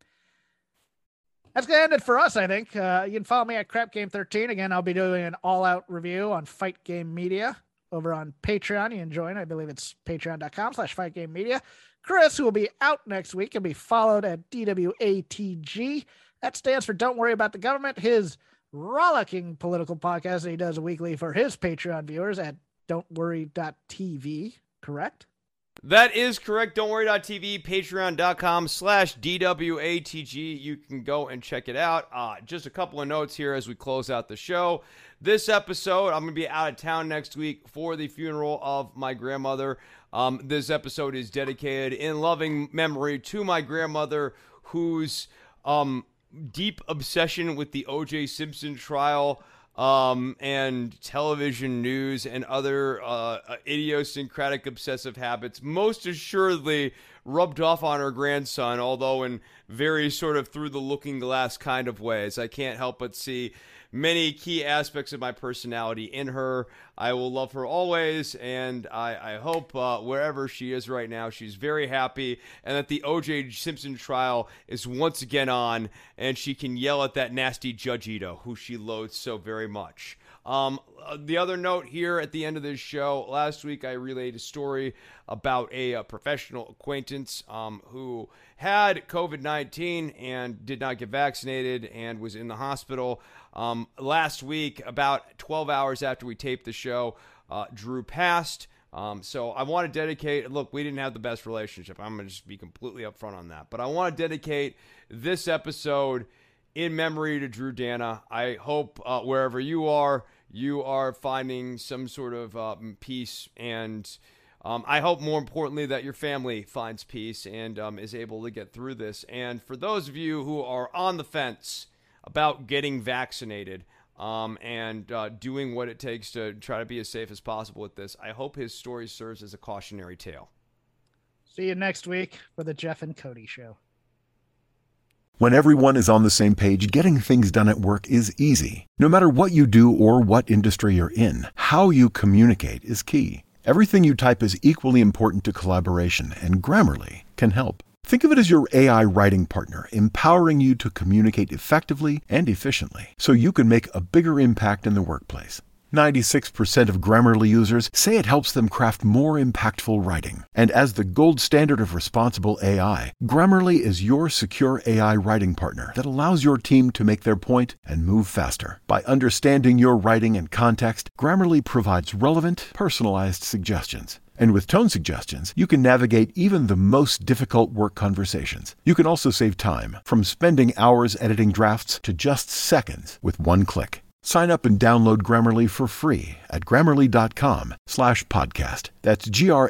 that's gonna end it for us. I think you can follow me at Crap Game 13. Again, I'll be doing an all-out review on Fight Game Media over on Patreon. You can join. I believe it's patreon.com/FightGameMedia. Chris, who will be out next week, can be followed at DWATG. That stands for Don't Worry About the Government, his rollicking political podcast that he does weekly for his Patreon viewers at don'tworry.tv, correct? That is correct. Don'tworry.tv, patreon.com/DWATG. You can go and check it out. Just a couple of notes here as we close out the show. This episode, I'm going to be out of town next week for the funeral of my grandmother. This episode is dedicated in loving memory to my grandmother, whose deep obsession with the O.J. Simpson trial and television news and other idiosyncratic obsessive habits most assuredly rubbed off on her grandson, although in very sort of through the looking glass kind of ways. I can't help but see many key aspects of my personality in her. I will love her always, and I hope wherever she is right now, she's very happy, and that the O.J. Simpson trial is once again on, and she can yell at that nasty Judge Ito, who she loathes so very much. The other note here at the end of this show, last week I relayed a story about a professional acquaintance who had COVID-19 and did not get vaccinated and was in the hospital. Last week, about 12 hours after we taped the show, Drew passed. So I want to dedicate, look, we didn't have the best relationship. I'm going to just be completely upfront on that. But I want to dedicate this episode in memory to Drew Dana. I hope wherever you are finding some sort of peace, and I hope more importantly that your family finds peace and is able to get through this. And for those of you who are on the fence about getting vaccinated and doing what it takes to try to be as safe as possible with this, I hope his story serves as a cautionary tale. See you next week for the Jeff and Cody Show. When everyone is on the same page, getting things done at work is easy. No matter what you do or what industry you're in, how you communicate is key. Everything you type is equally important to collaboration, and Grammarly can help. Think of it as your AI writing partner, empowering you to communicate effectively and efficiently so you can make a bigger impact in the workplace. 96% of Grammarly users say it helps them craft more impactful writing. And as the gold standard of responsible AI, Grammarly is your secure AI writing partner that allows your team to make their point and move faster. By understanding your writing and context, Grammarly provides relevant, personalized suggestions. And with Tone Suggestions, you can navigate even the most difficult work conversations. You can also save time, from spending hours editing drafts to just seconds with one click. Sign up and download Grammarly for free at Grammarly.com/podcast. That's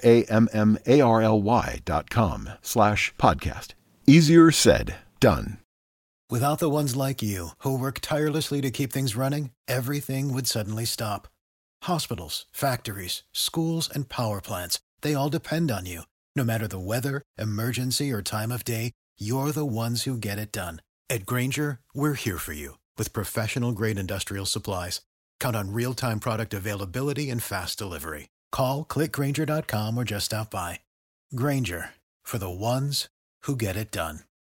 GRAMMARLY.com/podcast. Easier said, done. Without the ones like you, who work tirelessly to keep things running, everything would suddenly stop. Hospitals, factories, schools, and power plants, they all depend on you. No matter the weather, emergency, or time of day, you're the ones who get it done. At Grainger, we're here for you with professional-grade industrial supplies. Count on real-time product availability and fast delivery. Call, click Grainger.com, or just stop by. Grainger, for the ones who get it done.